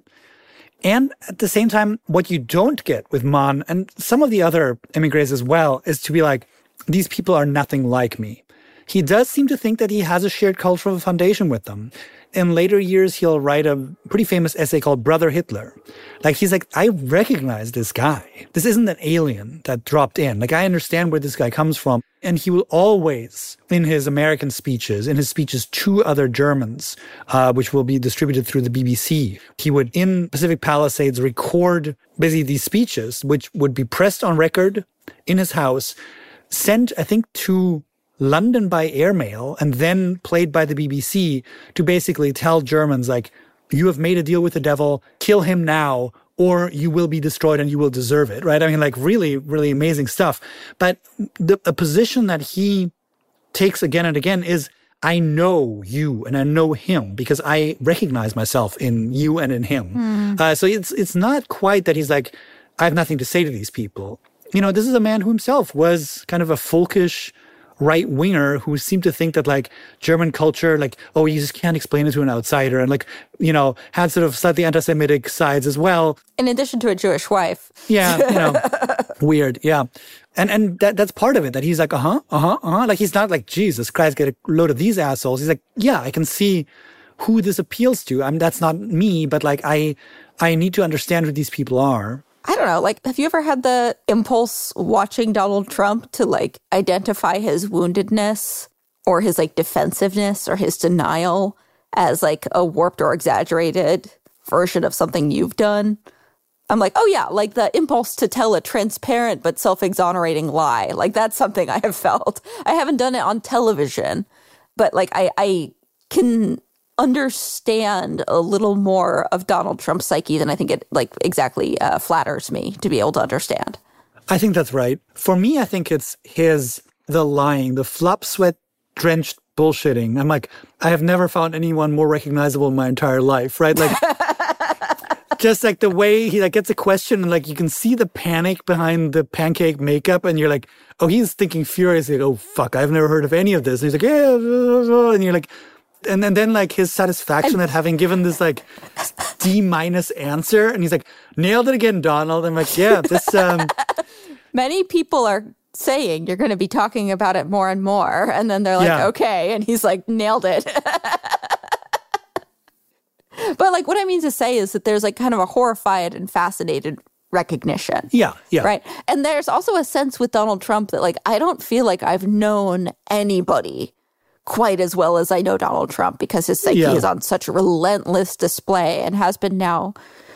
And at the same time, what you don't get with Mann and some of the other emigres as well is to be like, these people are nothing like me. He does seem to think that he has a shared cultural foundation with them. In later years, he'll write a pretty famous essay called Brother Hitler. Like, he's like, I recognize this guy. This isn't an alien that dropped in. Like, I understand where this guy comes from. And he will always, in his American speeches, in his speeches to other Germans, uh, which will be distributed through the B B C, he would, in Pacific Palisades, record basically these speeches, which would be pressed on record in his house, sent, I think, to London by airmail, and then played by the B B C to basically tell Germans, like, you have made a deal with the devil, kill him now, or you will be destroyed and you will deserve it, right? I mean, like, really, really amazing stuff. But the a position that he takes again and again is, I know you and I know him because I recognize myself in you and in him. Mm. Uh, so it's it's not quite that he's like, I have nothing to say to these people. You know, this is a man who himself was kind of a folkish right-winger who seemed to think that, like, German culture, like, oh, you just can't explain it to an outsider, and, like, you know, had sort of slightly anti-Semitic sides as well.
In addition to a Jewish wife.
Yeah, you know, weird, yeah. And and that that's part of it, that he's like, uh-huh, uh-huh, uh-huh. Like, he's not like, Jesus Christ, get a load of these assholes. He's like, yeah, I can see who this appeals to. I mean, that's not me, but, like, I I need to understand who these people are.
I don't know, like, have you ever had the impulse watching Donald Trump to, like, identify his woundedness or his, like, defensiveness or his denial as, like, a warped or exaggerated version of something you've done? I'm like, oh, yeah, like the impulse to tell a transparent but self-exonerating lie. Like, that's something I have felt. I haven't done it on television, but, like, I, I can understand a little more of Donald Trump's psyche than I think it like exactly uh, flatters me to be able to understand.
I think that's right. For me, I think it's his, the lying, the flop sweat drenched bullshitting. I'm like, I have never found anyone more recognizable in my entire life, right? Like, just like the way he like gets a question and like you can see the panic behind the pancake makeup and you're like, oh, he's thinking furiously, oh, fuck, I've never heard of any of this. And he's like, yeah, and you're like, And, and then, like, his satisfaction at having given this, like, D-minus answer. And he's like, nailed it again, Donald. I'm like, yeah, this... Um...
Many people are saying you're going to be talking about it more and more. And then they're like, yeah. Okay. And he's like, nailed it. But like what I mean to say is that there's like kind of a horrified and fascinated recognition.
Yeah, yeah.
Right. And there's also a sense with Donald Trump that like I don't feel like I've known anybody quite as well as I know Donald Trump because his psyche
Yeah.
is on such a relentless display and has been now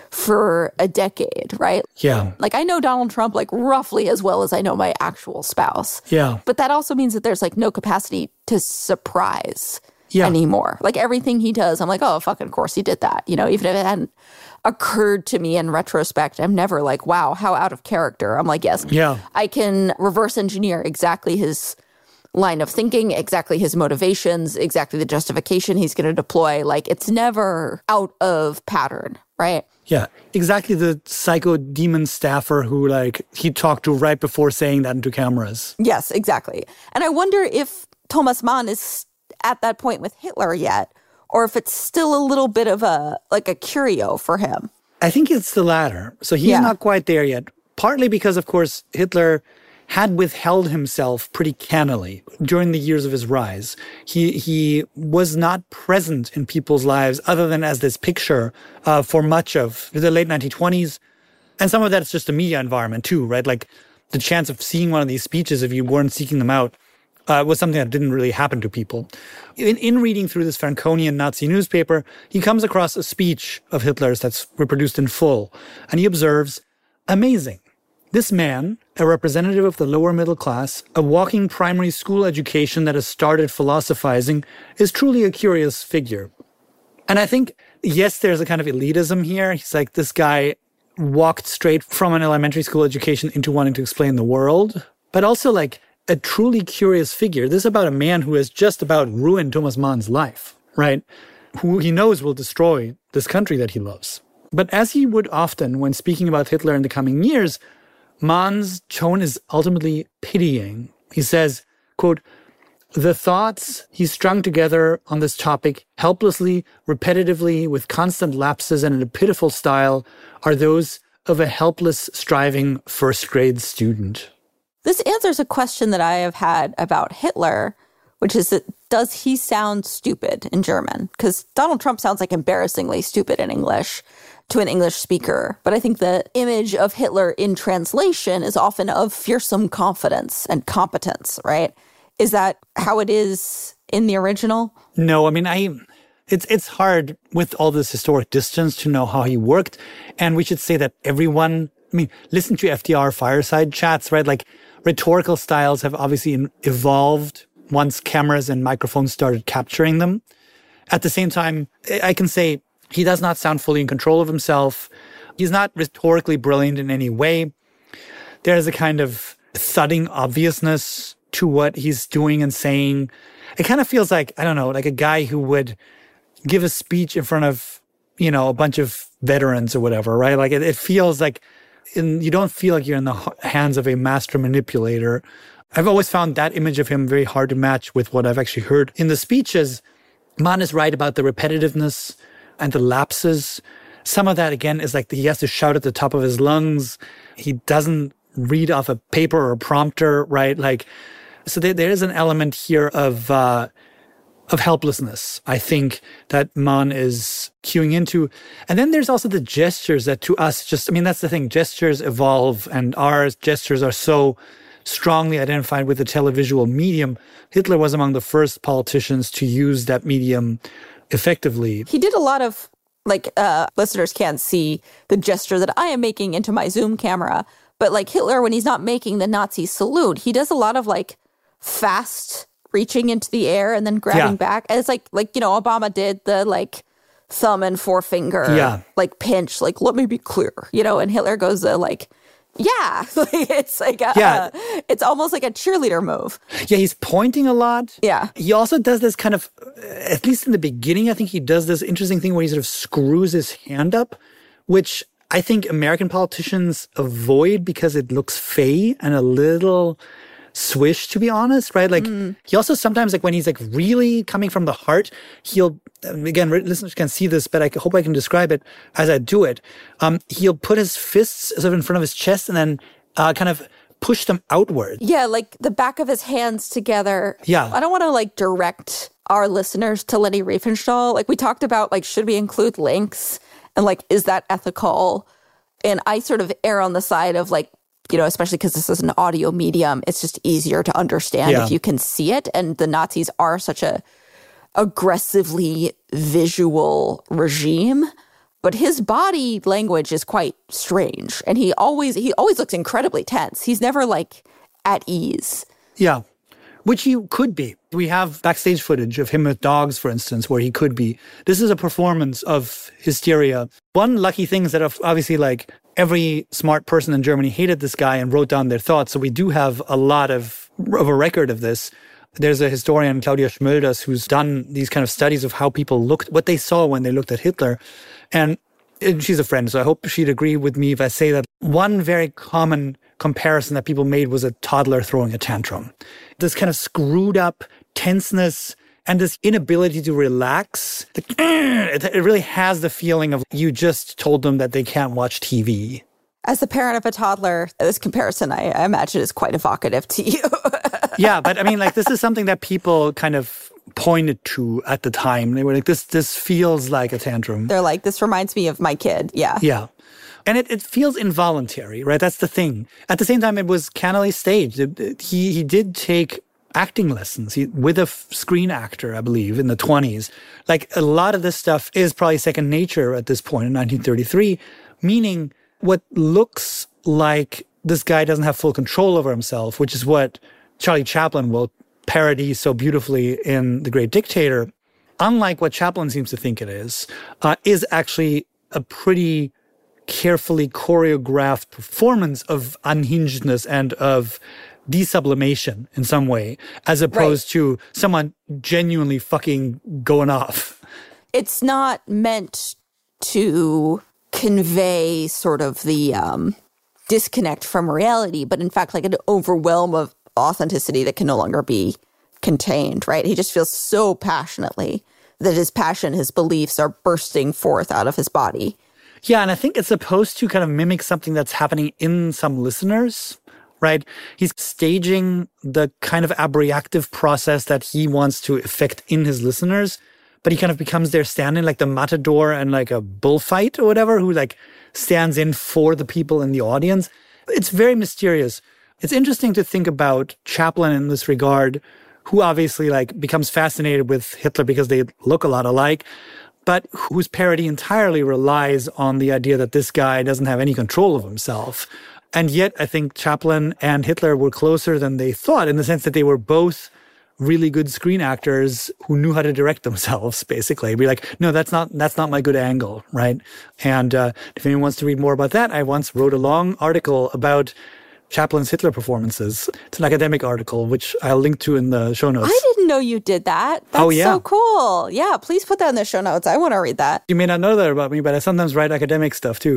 for a decade, right?
Yeah.
Like I know Donald Trump like roughly as well as I know my actual spouse.
Yeah.
But that also means that there's like no capacity to surprise
Yeah.
anymore. Like everything he does, I'm like, oh, fucking course he did that. You know, even if it hadn't occurred to me in retrospect, I'm never like, wow, how out of character. I'm like, yes,
Yeah.
I can reverse engineer exactly his line of thinking, exactly his motivations, exactly the justification he's going to deploy. Like it's never out of pattern, right?
Yeah, exactly the psycho demon staffer who like he talked to right before saying that into cameras.
Yes, exactly. And I wonder if Thomas Mann is at that point with Hitler yet, or if it's still a little bit of a, like a curio for him.
I think it's the latter. So he's
Yeah.
not quite there yet, partly because, of course, Hitler had withheld himself pretty cannily during the years of his rise. He he was not present in people's lives other than as this picture uh, for much of the late nineteen twenties. And some of that's just the media environment too, right? Like the chance of seeing one of these speeches if you weren't seeking them out uh, was something that didn't really happen to people. In, in reading through this Franconian Nazi newspaper, he comes across a speech of Hitler's that's reproduced in full. And he observes, amazing. This man, a representative of the lower middle class, a walking primary school education that has started philosophizing, is truly a curious figure. And I think, yes, there's a kind of elitism here. He's like, this guy walked straight from an elementary school education into wanting to explain the world, but also like a truly curious figure. This is about a man who has just about ruined Thomas Mann's life, right? Who he knows will destroy this country that he loves. But as he would often when speaking about Hitler in the coming years, Mann's tone is ultimately pitying. He says, quote, the thoughts he strung together on this topic helplessly, repetitively, with constant lapses and in a pitiful style are those of a helpless, striving first-grade student.
This answers a question that I have had about Hitler, which is that does he sound stupid in German? Because Donald Trump sounds like embarrassingly stupid in English to an English speaker. But I think the image of Hitler in translation is often of fearsome confidence and competence, right? Is that how it is in the original?
No, I mean, I it's it's hard with all this historic distance to know how he worked. And we should say that everyone, I mean, listen to F D R fireside chats, right? Like rhetorical styles have obviously evolved once cameras and microphones started capturing them. At the same time, I can say he does not sound fully in control of himself. He's not rhetorically brilliant in any way. There's a kind of thudding obviousness to what he's doing and saying. It kind of feels like, I don't know, like a guy who would give a speech in front of, you know, a bunch of veterans or whatever, right? Like it, it feels like in, you don't feel like you're in the hands of a master manipulator. I've always found that image of him very hard to match with what I've actually heard in the speeches. Mann is right about the repetitiveness and the lapses. Some of that, again, is like he has to shout at the top of his lungs. He doesn't read off a paper or a prompter, right? Like, so there, there is an element here of uh, of helplessness, I think, that Mann is cueing into. And then there's also the gestures that to us just, I mean, that's the thing. Gestures evolve, and our gestures are so strongly identified with the televisual medium. Hitler was among the first politicians to use that medium effectively.
He did a lot of, like, uh, listeners can't see the gesture that I am making into my Zoom camera, but like Hitler, when he's not making the Nazi salute, he does a lot of like fast reaching into the air and then grabbing
Yeah.
back. And it's like, like, you know, Obama did the like thumb and forefinger,
Yeah.
like pinch, like, let me be clear, you know, and Hitler goes the like, yeah, it's like, a,
Yeah.
uh, it's almost like a cheerleader move.
Yeah, he's pointing a lot.
Yeah.
He also does this kind of, at least in the beginning, I think he does this interesting thing where he sort of screws his hand up, which I think American politicians avoid because it looks fey and a little swish, to be honest, right? Like mm. he also sometimes, like when he's like really coming from the heart, he'll, again, listeners can see this, but I hope I can describe it as I do it. Um, he'll put his fists sort of in front of his chest and then uh, kind of push them outward.
Yeah, like the back of his hands together.
Yeah.
I don't want to like direct our listeners to Leni Riefenstahl? Like we talked about, like, should we include links? And like, is that ethical? And I sort of err on the side of like, you know, especially because this is an audio medium, it's just easier to understand yeah. if you can see it. And the Nazis are such a aggressively visual regime, but his body language is quite strange. And he always he always looks incredibly tense. He's never like at ease.
Yeah, which he could be. We have backstage footage of him with dogs, for instance, where he could be. This is a performance of hysteria. One lucky thing is that obviously, like, every smart person in Germany hated this guy and wrote down their thoughts. So we do have a lot of, of a record of this. There's a historian, Claudia Schmölders, who's done these kind of studies of how people looked, what they saw when they looked at Hitler. And she's a friend, so I hope she'd agree with me if I say that one very common comparison that people made was a toddler throwing a tantrum. This kind of screwed up tenseness and this inability to relax. It really has the feeling of you just told them that they can't watch T V.
As the parent of a toddler, this comparison, I, I imagine, is quite evocative to you.
Yeah, but I mean, like, this is something that people kind of pointed to at the time. They were like, this this feels like a tantrum.
They're like, this reminds me of my kid. Yeah.
Yeah. And it, it feels involuntary, right? That's the thing. At the same time, it was cannily staged. It, it, he, he did take acting lessons he, with a f- screen actor, I believe, in the twenties. Like, a lot of this stuff is probably second nature at this point in nineteen thirty-three, meaning what looks like this guy doesn't have full control over himself, which is what Charlie Chaplin will parody so beautifully in The Great Dictator, unlike what Chaplin seems to think it is, uh, is actually a pretty carefully choreographed performance of unhingedness and of desublimation in some way, as opposed right. to someone genuinely fucking going off.
It's not meant to convey sort of the um, disconnect from reality, but in fact, like an overwhelm of authenticity that can no longer be contained, right? He just feels so passionately that his passion, his beliefs are bursting forth out of his body.
Yeah, and I think it's supposed to kind of mimic something that's happening in some listeners, right? He's staging the kind of abreactive process that he wants to effect in his listeners, but he kind of becomes their stand-in, like the matador and like a bullfight or whatever, who like stands in for the people in the audience. It's very mysterious. It's interesting to think about Chaplin in this regard, who obviously like becomes fascinated with Hitler because they look a lot alike, but whose parody entirely relies on the idea that this guy doesn't have any control of himself. And yet I think Chaplin and Hitler were closer than they thought, in the sense that they were both really good screen actors who knew how to direct themselves, basically. Be like, no, that's not that's not my good angle, right? And uh, if anyone wants to read more about that, I once wrote a long article about Chaplin's Hitler performances. It's an academic article, which I'll link to in the show notes.
I didn't know you did that. That's
oh, yeah.
so cool. Yeah, please put that in the show notes. I want to read that.
You may not know that about me, but I sometimes write academic stuff too.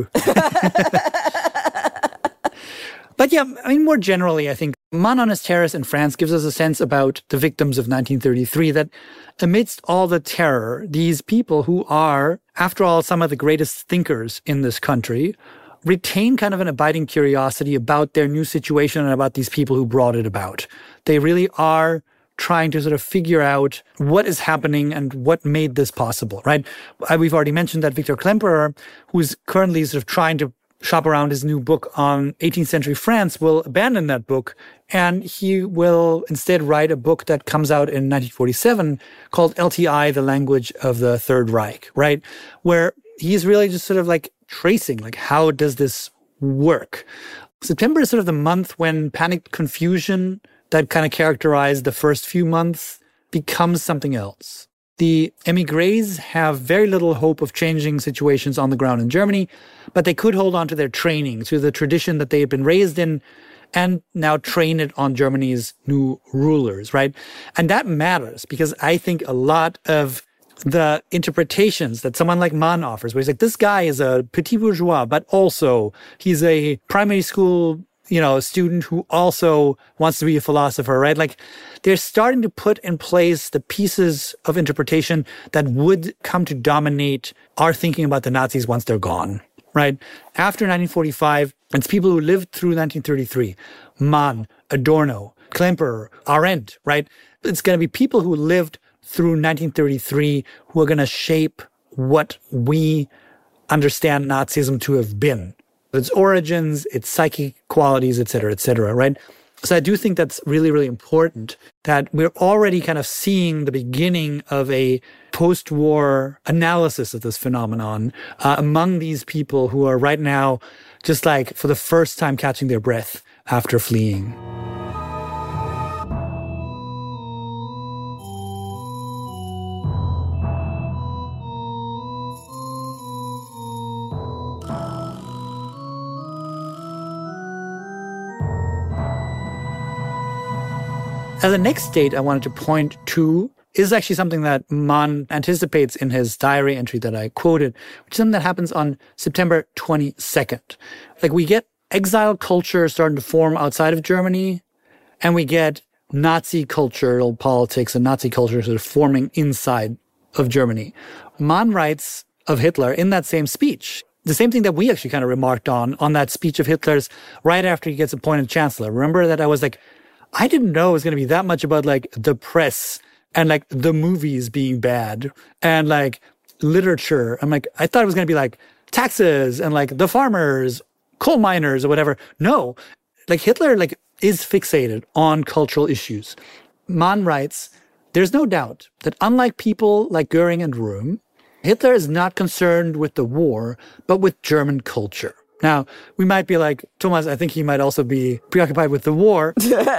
But yeah, I mean, more generally, I think Man on his Terrace in France gives us a sense about the victims of nineteen thirty-three, that amidst all the terror, these people who are, after all, some of the greatest thinkers in this country, retain kind of an abiding curiosity about their new situation and about these people who brought it about. They really are trying to sort of figure out what is happening and what made this possible, right? We've already mentioned that Victor Klemperer, who's currently sort of trying to shop around his new book on eighteenth century France, will abandon that book, and he will instead write a book that comes out in nineteen forty-seven called L T I, The Language of the Third Reich, right? Where he's really just sort of like tracing, like, how does this work? September is sort of the month when panicked confusion that kind of characterized the first few months becomes something else. The émigrés have very little hope of changing situations on the ground in Germany, but they could hold on to their training, to the tradition that they had been raised in, and now train it on Germany's new rulers, right? And that matters, because I think a lot of the interpretations that someone like Mann offers, where he's like, this guy is a petit bourgeois, but also he's a primary school, you know, student who also wants to be a philosopher, right? Like, they're starting to put in place the pieces of interpretation that would come to dominate our thinking about the Nazis once they're gone, right? After nineteen forty-five, it's people who lived through nineteen thirty-three, Mann, Adorno, Klemperer, Arendt, right? It's going to be people who lived through nineteen thirty-three who are going to shape what we understand Nazism to have been. Its origins, its psychic qualities, et cetera, et cetera, right? So I do think that's really, really important that we're already kind of seeing the beginning of a post-war analysis of this phenomenon uh, among these people who are right now just like for the first time catching their breath after fleeing. As a next date I wanted to point to is actually something that Mann anticipates in his diary entry that I quoted, which is something that happens on September twenty-second. Like we get exile culture starting to form outside of Germany, and we get Nazi cultural politics and Nazi culture sort of forming inside of Germany. Mann writes of Hitler in that same speech, the same thing that we actually kind of remarked on, on that speech of Hitler's right after he gets appointed chancellor. Remember that I was like, I didn't know it was going to be that much about like the press and like the movies being bad and like literature. I'm like, I thought it was going to be like taxes and like the farmers, coal miners or whatever. No, like Hitler like is fixated on cultural issues. Mann writes, there's no doubt that unlike people like Goering and Röhm, Hitler is not concerned with the war, but with German culture. Now, we might be like, Thomas, I think he might also be preoccupied with the war.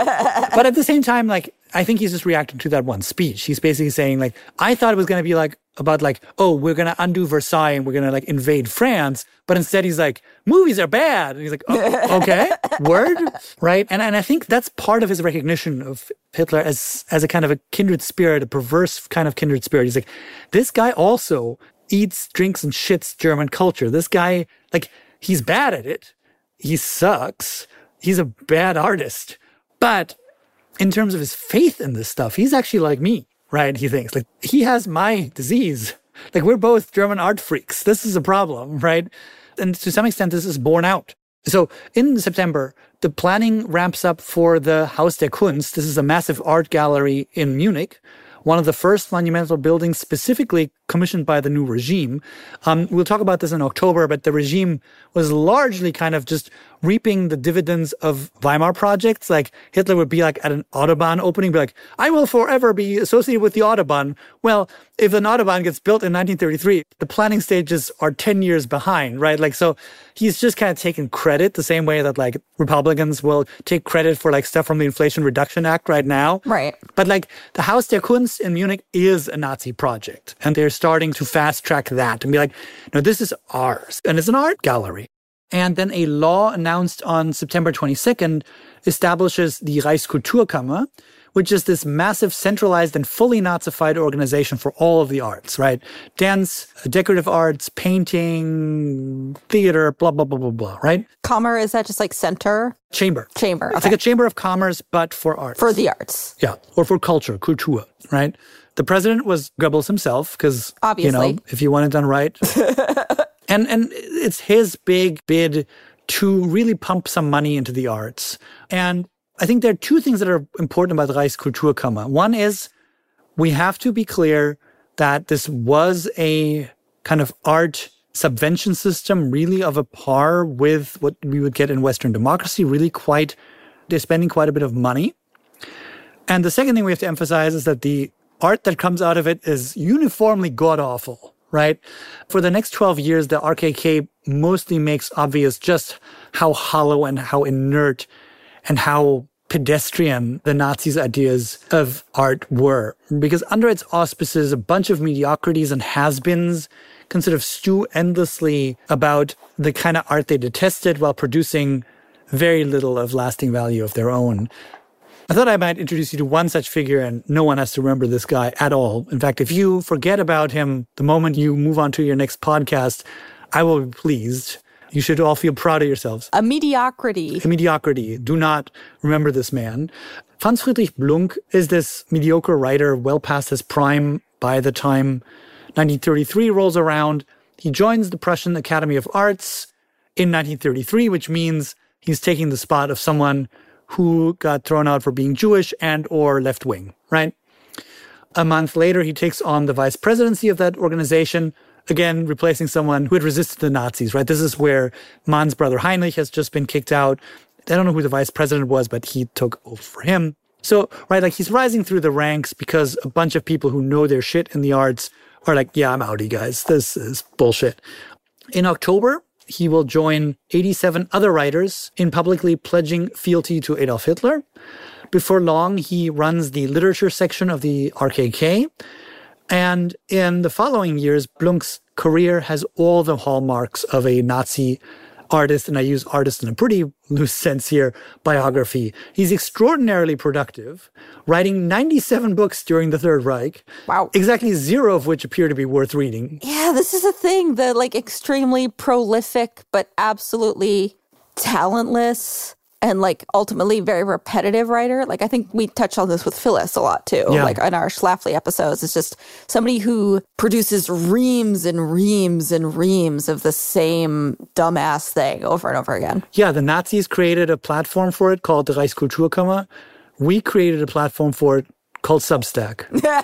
But at the same time, like, I think he's just reacting to that one speech. He's basically saying, like, I thought it was going to be like, about like, oh, we're going to undo Versailles and we're going to like invade France. But instead he's like, movies are bad. And he's like, oh, okay, word, right? And and I think that's part of his recognition of Hitler as, as a kind of a kindred spirit, a perverse kind of kindred spirit. He's like, this guy also eats, drinks, and shits German culture. This guy, like, he's bad at it. He sucks. He's a bad artist. But in terms of his faith in this stuff, he's actually like me, right? He thinks, like, he has my disease. Like, we're both German art freaks. This is a problem, right? And to some extent, this is borne out. So in September, the planning ramps up for the Haus der Kunst. This is a massive art gallery in Munich, one of the first monumental buildings specifically commissioned by the new regime. Um, we'll talk about this in October, but the regime was largely kind of just reaping the dividends of Weimar projects. Like Hitler would be like at an Autobahn opening, be like, I will forever be associated with the Autobahn. Well, if an Autobahn gets built in nineteen thirty-three, the planning stages are ten years behind, right? Like, so he's just kind of taken credit the same way that like Republicans will take credit for like stuff from the Inflation Reduction Act right now.
Right.
But like the Haus der Kunst in Munich is a Nazi project. And they're starting to fast track that and be like, no, this is ours. And it's an art gallery. And then a law announced on September twenty-second establishes the Reichskulturkammer, which is this massive centralized and fully Nazified organization for all of the arts, right? Dance, decorative arts, painting, theater, blah, blah, blah, blah, blah, right?
Kammer, is that just like center?
Chamber.
Chamber.
It's
okay.
like a chamber of commerce, but for arts.
For the arts.
Yeah, or for culture, Kultur, right? The president was Goebbels himself, because, you know, if you want it done right. and and it's his big bid to really pump some money into the arts. And I think there are two things that are important about the Reichskulturkammer. One is we have to be clear that this was a kind of art subvention system really of a par with what we would get in Western democracy, really quite, they're spending quite a bit of money. And the second thing we have to emphasize is that the art that comes out of it is uniformly god-awful, right? For the next twelve years, the R K K mostly makes obvious just how hollow and how inert and how pedestrian the Nazis' ideas of art were. Because under its auspices, a bunch of mediocrities and has-beens can sort of stew endlessly about the kind of art they detested while producing very little of lasting value of their own. I thought I might introduce you to one such figure, and no one has to remember this guy at all. In fact, if you forget about him the moment you move on to your next podcast, I will be pleased. You should all feel proud of yourselves.
A mediocrity.
A mediocrity. Do not remember this man. Franz Friedrich Blunk is this mediocre writer well past his prime by the time nineteen thirty-three rolls around. He joins the Prussian Academy of Arts in nineteen thirty-three, which means he's taking the spot of someone who got thrown out for being Jewish and or left-wing, right? A month later, he takes on the vice presidency of that organization, again, replacing someone who had resisted the Nazis, right? This is where Mann's brother Heinrich has just been kicked out. I don't know who the vice president was, but he took over for him. So, right, like he's rising through the ranks because a bunch of people who know their shit in the arts are like, yeah, I'm outie, guys. This is bullshit. In October, he will join eighty-seven other writers in publicly pledging fealty to Adolf Hitler. Before long, he runs the literature section of the R K K. And in the following years, Blunk's career has all the hallmarks of a Nazi artist, and I use artist in a pretty loose sense here, biography. He's extraordinarily productive, writing ninety-seven books during the Third Reich.
Wow.
Exactly zero of which appear to be worth reading.
Yeah, this is a thing. The like extremely prolific, but absolutely talentless and like ultimately very repetitive writer. Like I think we touch on this with Phyllis a lot too.
Yeah.
Like in our Schlafly episodes, it's just somebody who produces reams and reams and reams of the same dumbass thing over and over again.
Yeah, the Nazis created a platform for it called the Reichskulturkammer. We created a platform for it called Substack.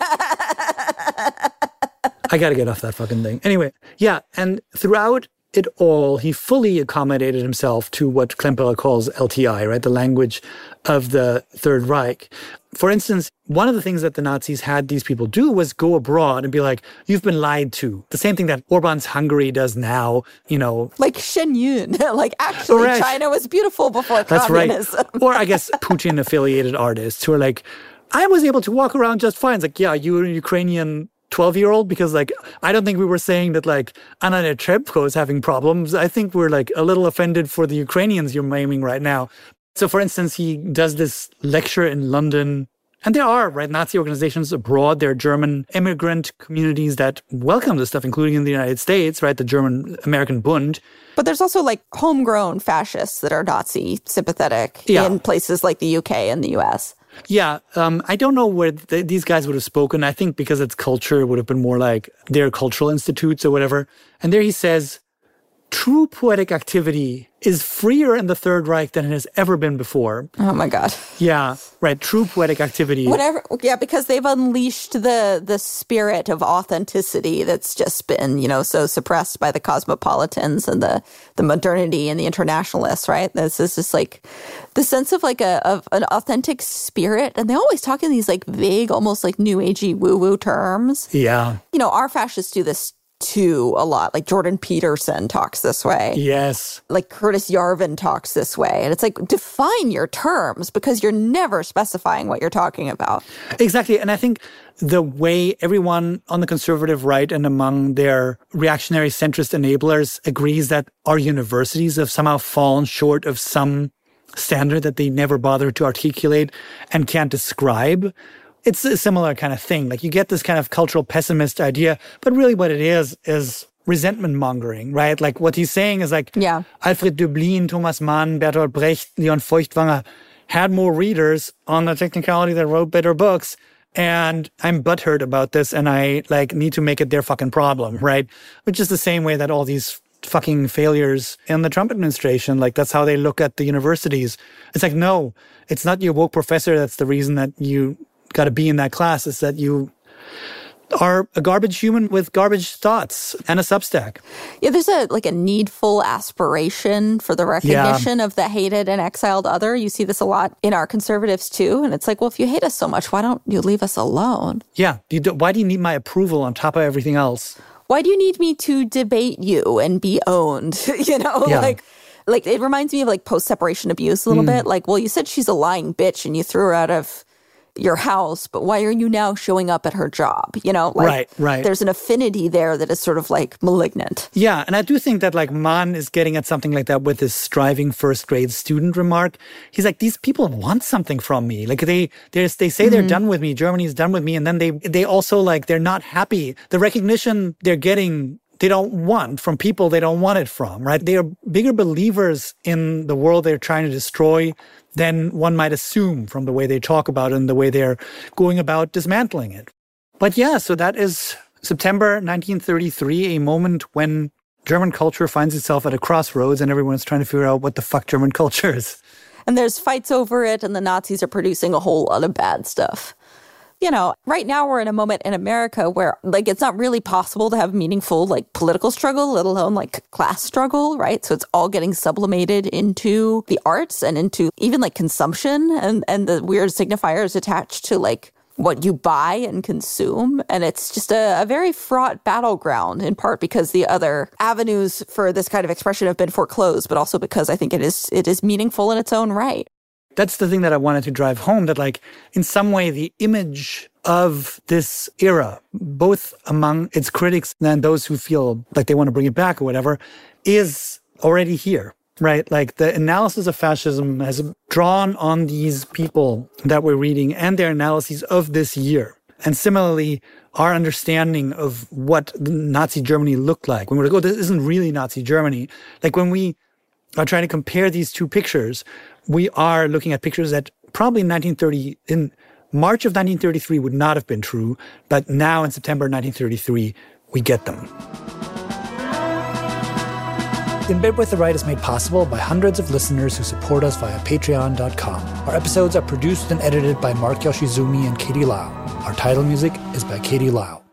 I got to get off that fucking thing. Anyway, yeah, and throughout it all, he fully accommodated himself to what Klemperer calls L T I, right? The language of the Third Reich. For instance, one of the things that the Nazis had these people do was go abroad and be like, you've been lied to. The same thing that Orban's Hungary does now, you know.
Like Shen Yun. Like actually
Correct.
China was beautiful before
That's
communism.
Right. Or I guess Putin-affiliated artists who are like, I was able to walk around just fine. It's like, yeah, you were a Ukrainian twelve-year-old, because like I don't think we were saying that like Anna Netrebko is having problems. I think we're like a little offended for the Ukrainians you're maiming right now. So for instance, he does this lecture in London, and there are, right, Nazi organizations abroad. There are German immigrant communities that welcome this stuff, including in the United States, right, the German American Bund.
But there's also like homegrown fascists that are Nazi sympathetic
Yeah.
in places like the U K and the U S.
Yeah, um, I don't know where th- these guys would have spoken. I think because it's culture, it would have been more like their cultural institutes or whatever. And there he says, true poetic activity is freer in the Third Reich than it has ever been before.
Oh my God.
Yeah, right. True poetic activity.
Whatever. Yeah, because they've unleashed the the spirit of authenticity that's just been, you know, so suppressed by the cosmopolitans and the, the modernity and the internationalists, right? This is just like the sense of like a of an authentic spirit. And they always talk in these like vague, almost like new agey woo-woo terms.
Yeah.
You know, our fascists do this too a lot. Like Jordan Peterson talks this way.
Yes.
Like Curtis Yarvin talks this way. And it's like, define your terms, because you're never specifying what you're talking about.
Exactly. And I think the way everyone on the conservative right and among their reactionary centrist enablers agrees that our universities have somehow fallen short of some standard that they never bothered to articulate and can't describe. It's a similar kind of thing. Like you get this kind of cultural pessimist idea, but really what it is, is resentment mongering, right? Like what he's saying is like,
yeah.
Alfred Döblin, Thomas Mann, Bertolt Brecht, Leon Feuchtwanger had more readers on the technicality that wrote better books. And I'm butthurt about this. And I like need to make it their fucking problem, right? Which is the same way that all these fucking failures in the Trump administration, like that's how they look at the universities. It's like, no, it's not your woke professor that's the reason that you got to be in that class. Is that you are a garbage human with garbage thoughts and a Substack.
Yeah, there's a like a needful aspiration for the recognition
yeah.
of the hated and exiled other. You see this a lot in our conservatives too. And it's like, well, if you hate us so much, why don't you leave us alone?
Yeah. You do, why do you need my approval on top of everything else?
Why do you need me to debate you and be owned? you know,
yeah.
like like it reminds me of like post-separation abuse a little
mm.
bit. Like, well, you said she's a lying bitch and you threw her out of your house, but why are you now showing up at her job? You know, like
right, right.
There's an affinity there that is sort of like malignant.
Yeah, and I do think that like Mann is getting at something like that with his striving first grade student remark. He's like, these people want something from me. Like they they they say mm-hmm. they're done with me, Germany's done with me, and then they they also like they're not happy. The recognition they're getting, they don't want from people they don't want it from, right? They are bigger believers in the world they're trying to destroy than one might assume from the way they talk about it and the way they're going about dismantling it. But yeah, so that is September nineteen thirty-three, a moment when German culture finds itself at a crossroads and everyone's trying to figure out what the fuck German culture is.
And there's fights over it, and the Nazis are producing a whole lot of bad stuff. you know, right now we're in a moment in America where like it's not really possible to have meaningful like political struggle, let alone like class struggle, right? So it's all getting sublimated into the arts and into even like consumption and, and the weird signifiers attached to like what you buy and consume. And it's just a, a very fraught battleground, in part because the other avenues for this kind of expression have been foreclosed, but also because I think it is it is meaningful in its own right.
That's the thing that I wanted to drive home, that like in some way the image of this era, both among its critics and those who feel like they want to bring it back or whatever, is already here. Right? Like the analysis of fascism has drawn on these people that we're reading and their analyses of this year. And similarly, our understanding of what Nazi Germany looked like. When we're like, oh, this isn't really Nazi Germany. Like when we are trying to compare these two pictures, we are looking at pictures that probably in nineteen thirty, in March of nineteen thirty-three would not have been true. But now in September nineteen thirty-three, we get them. In Bed with the Right is made possible by hundreds of listeners who support us via patreon dot com. Our episodes are produced and edited by Mark Yoshizumi and Katie Lau. Our title music is by Katie Lau.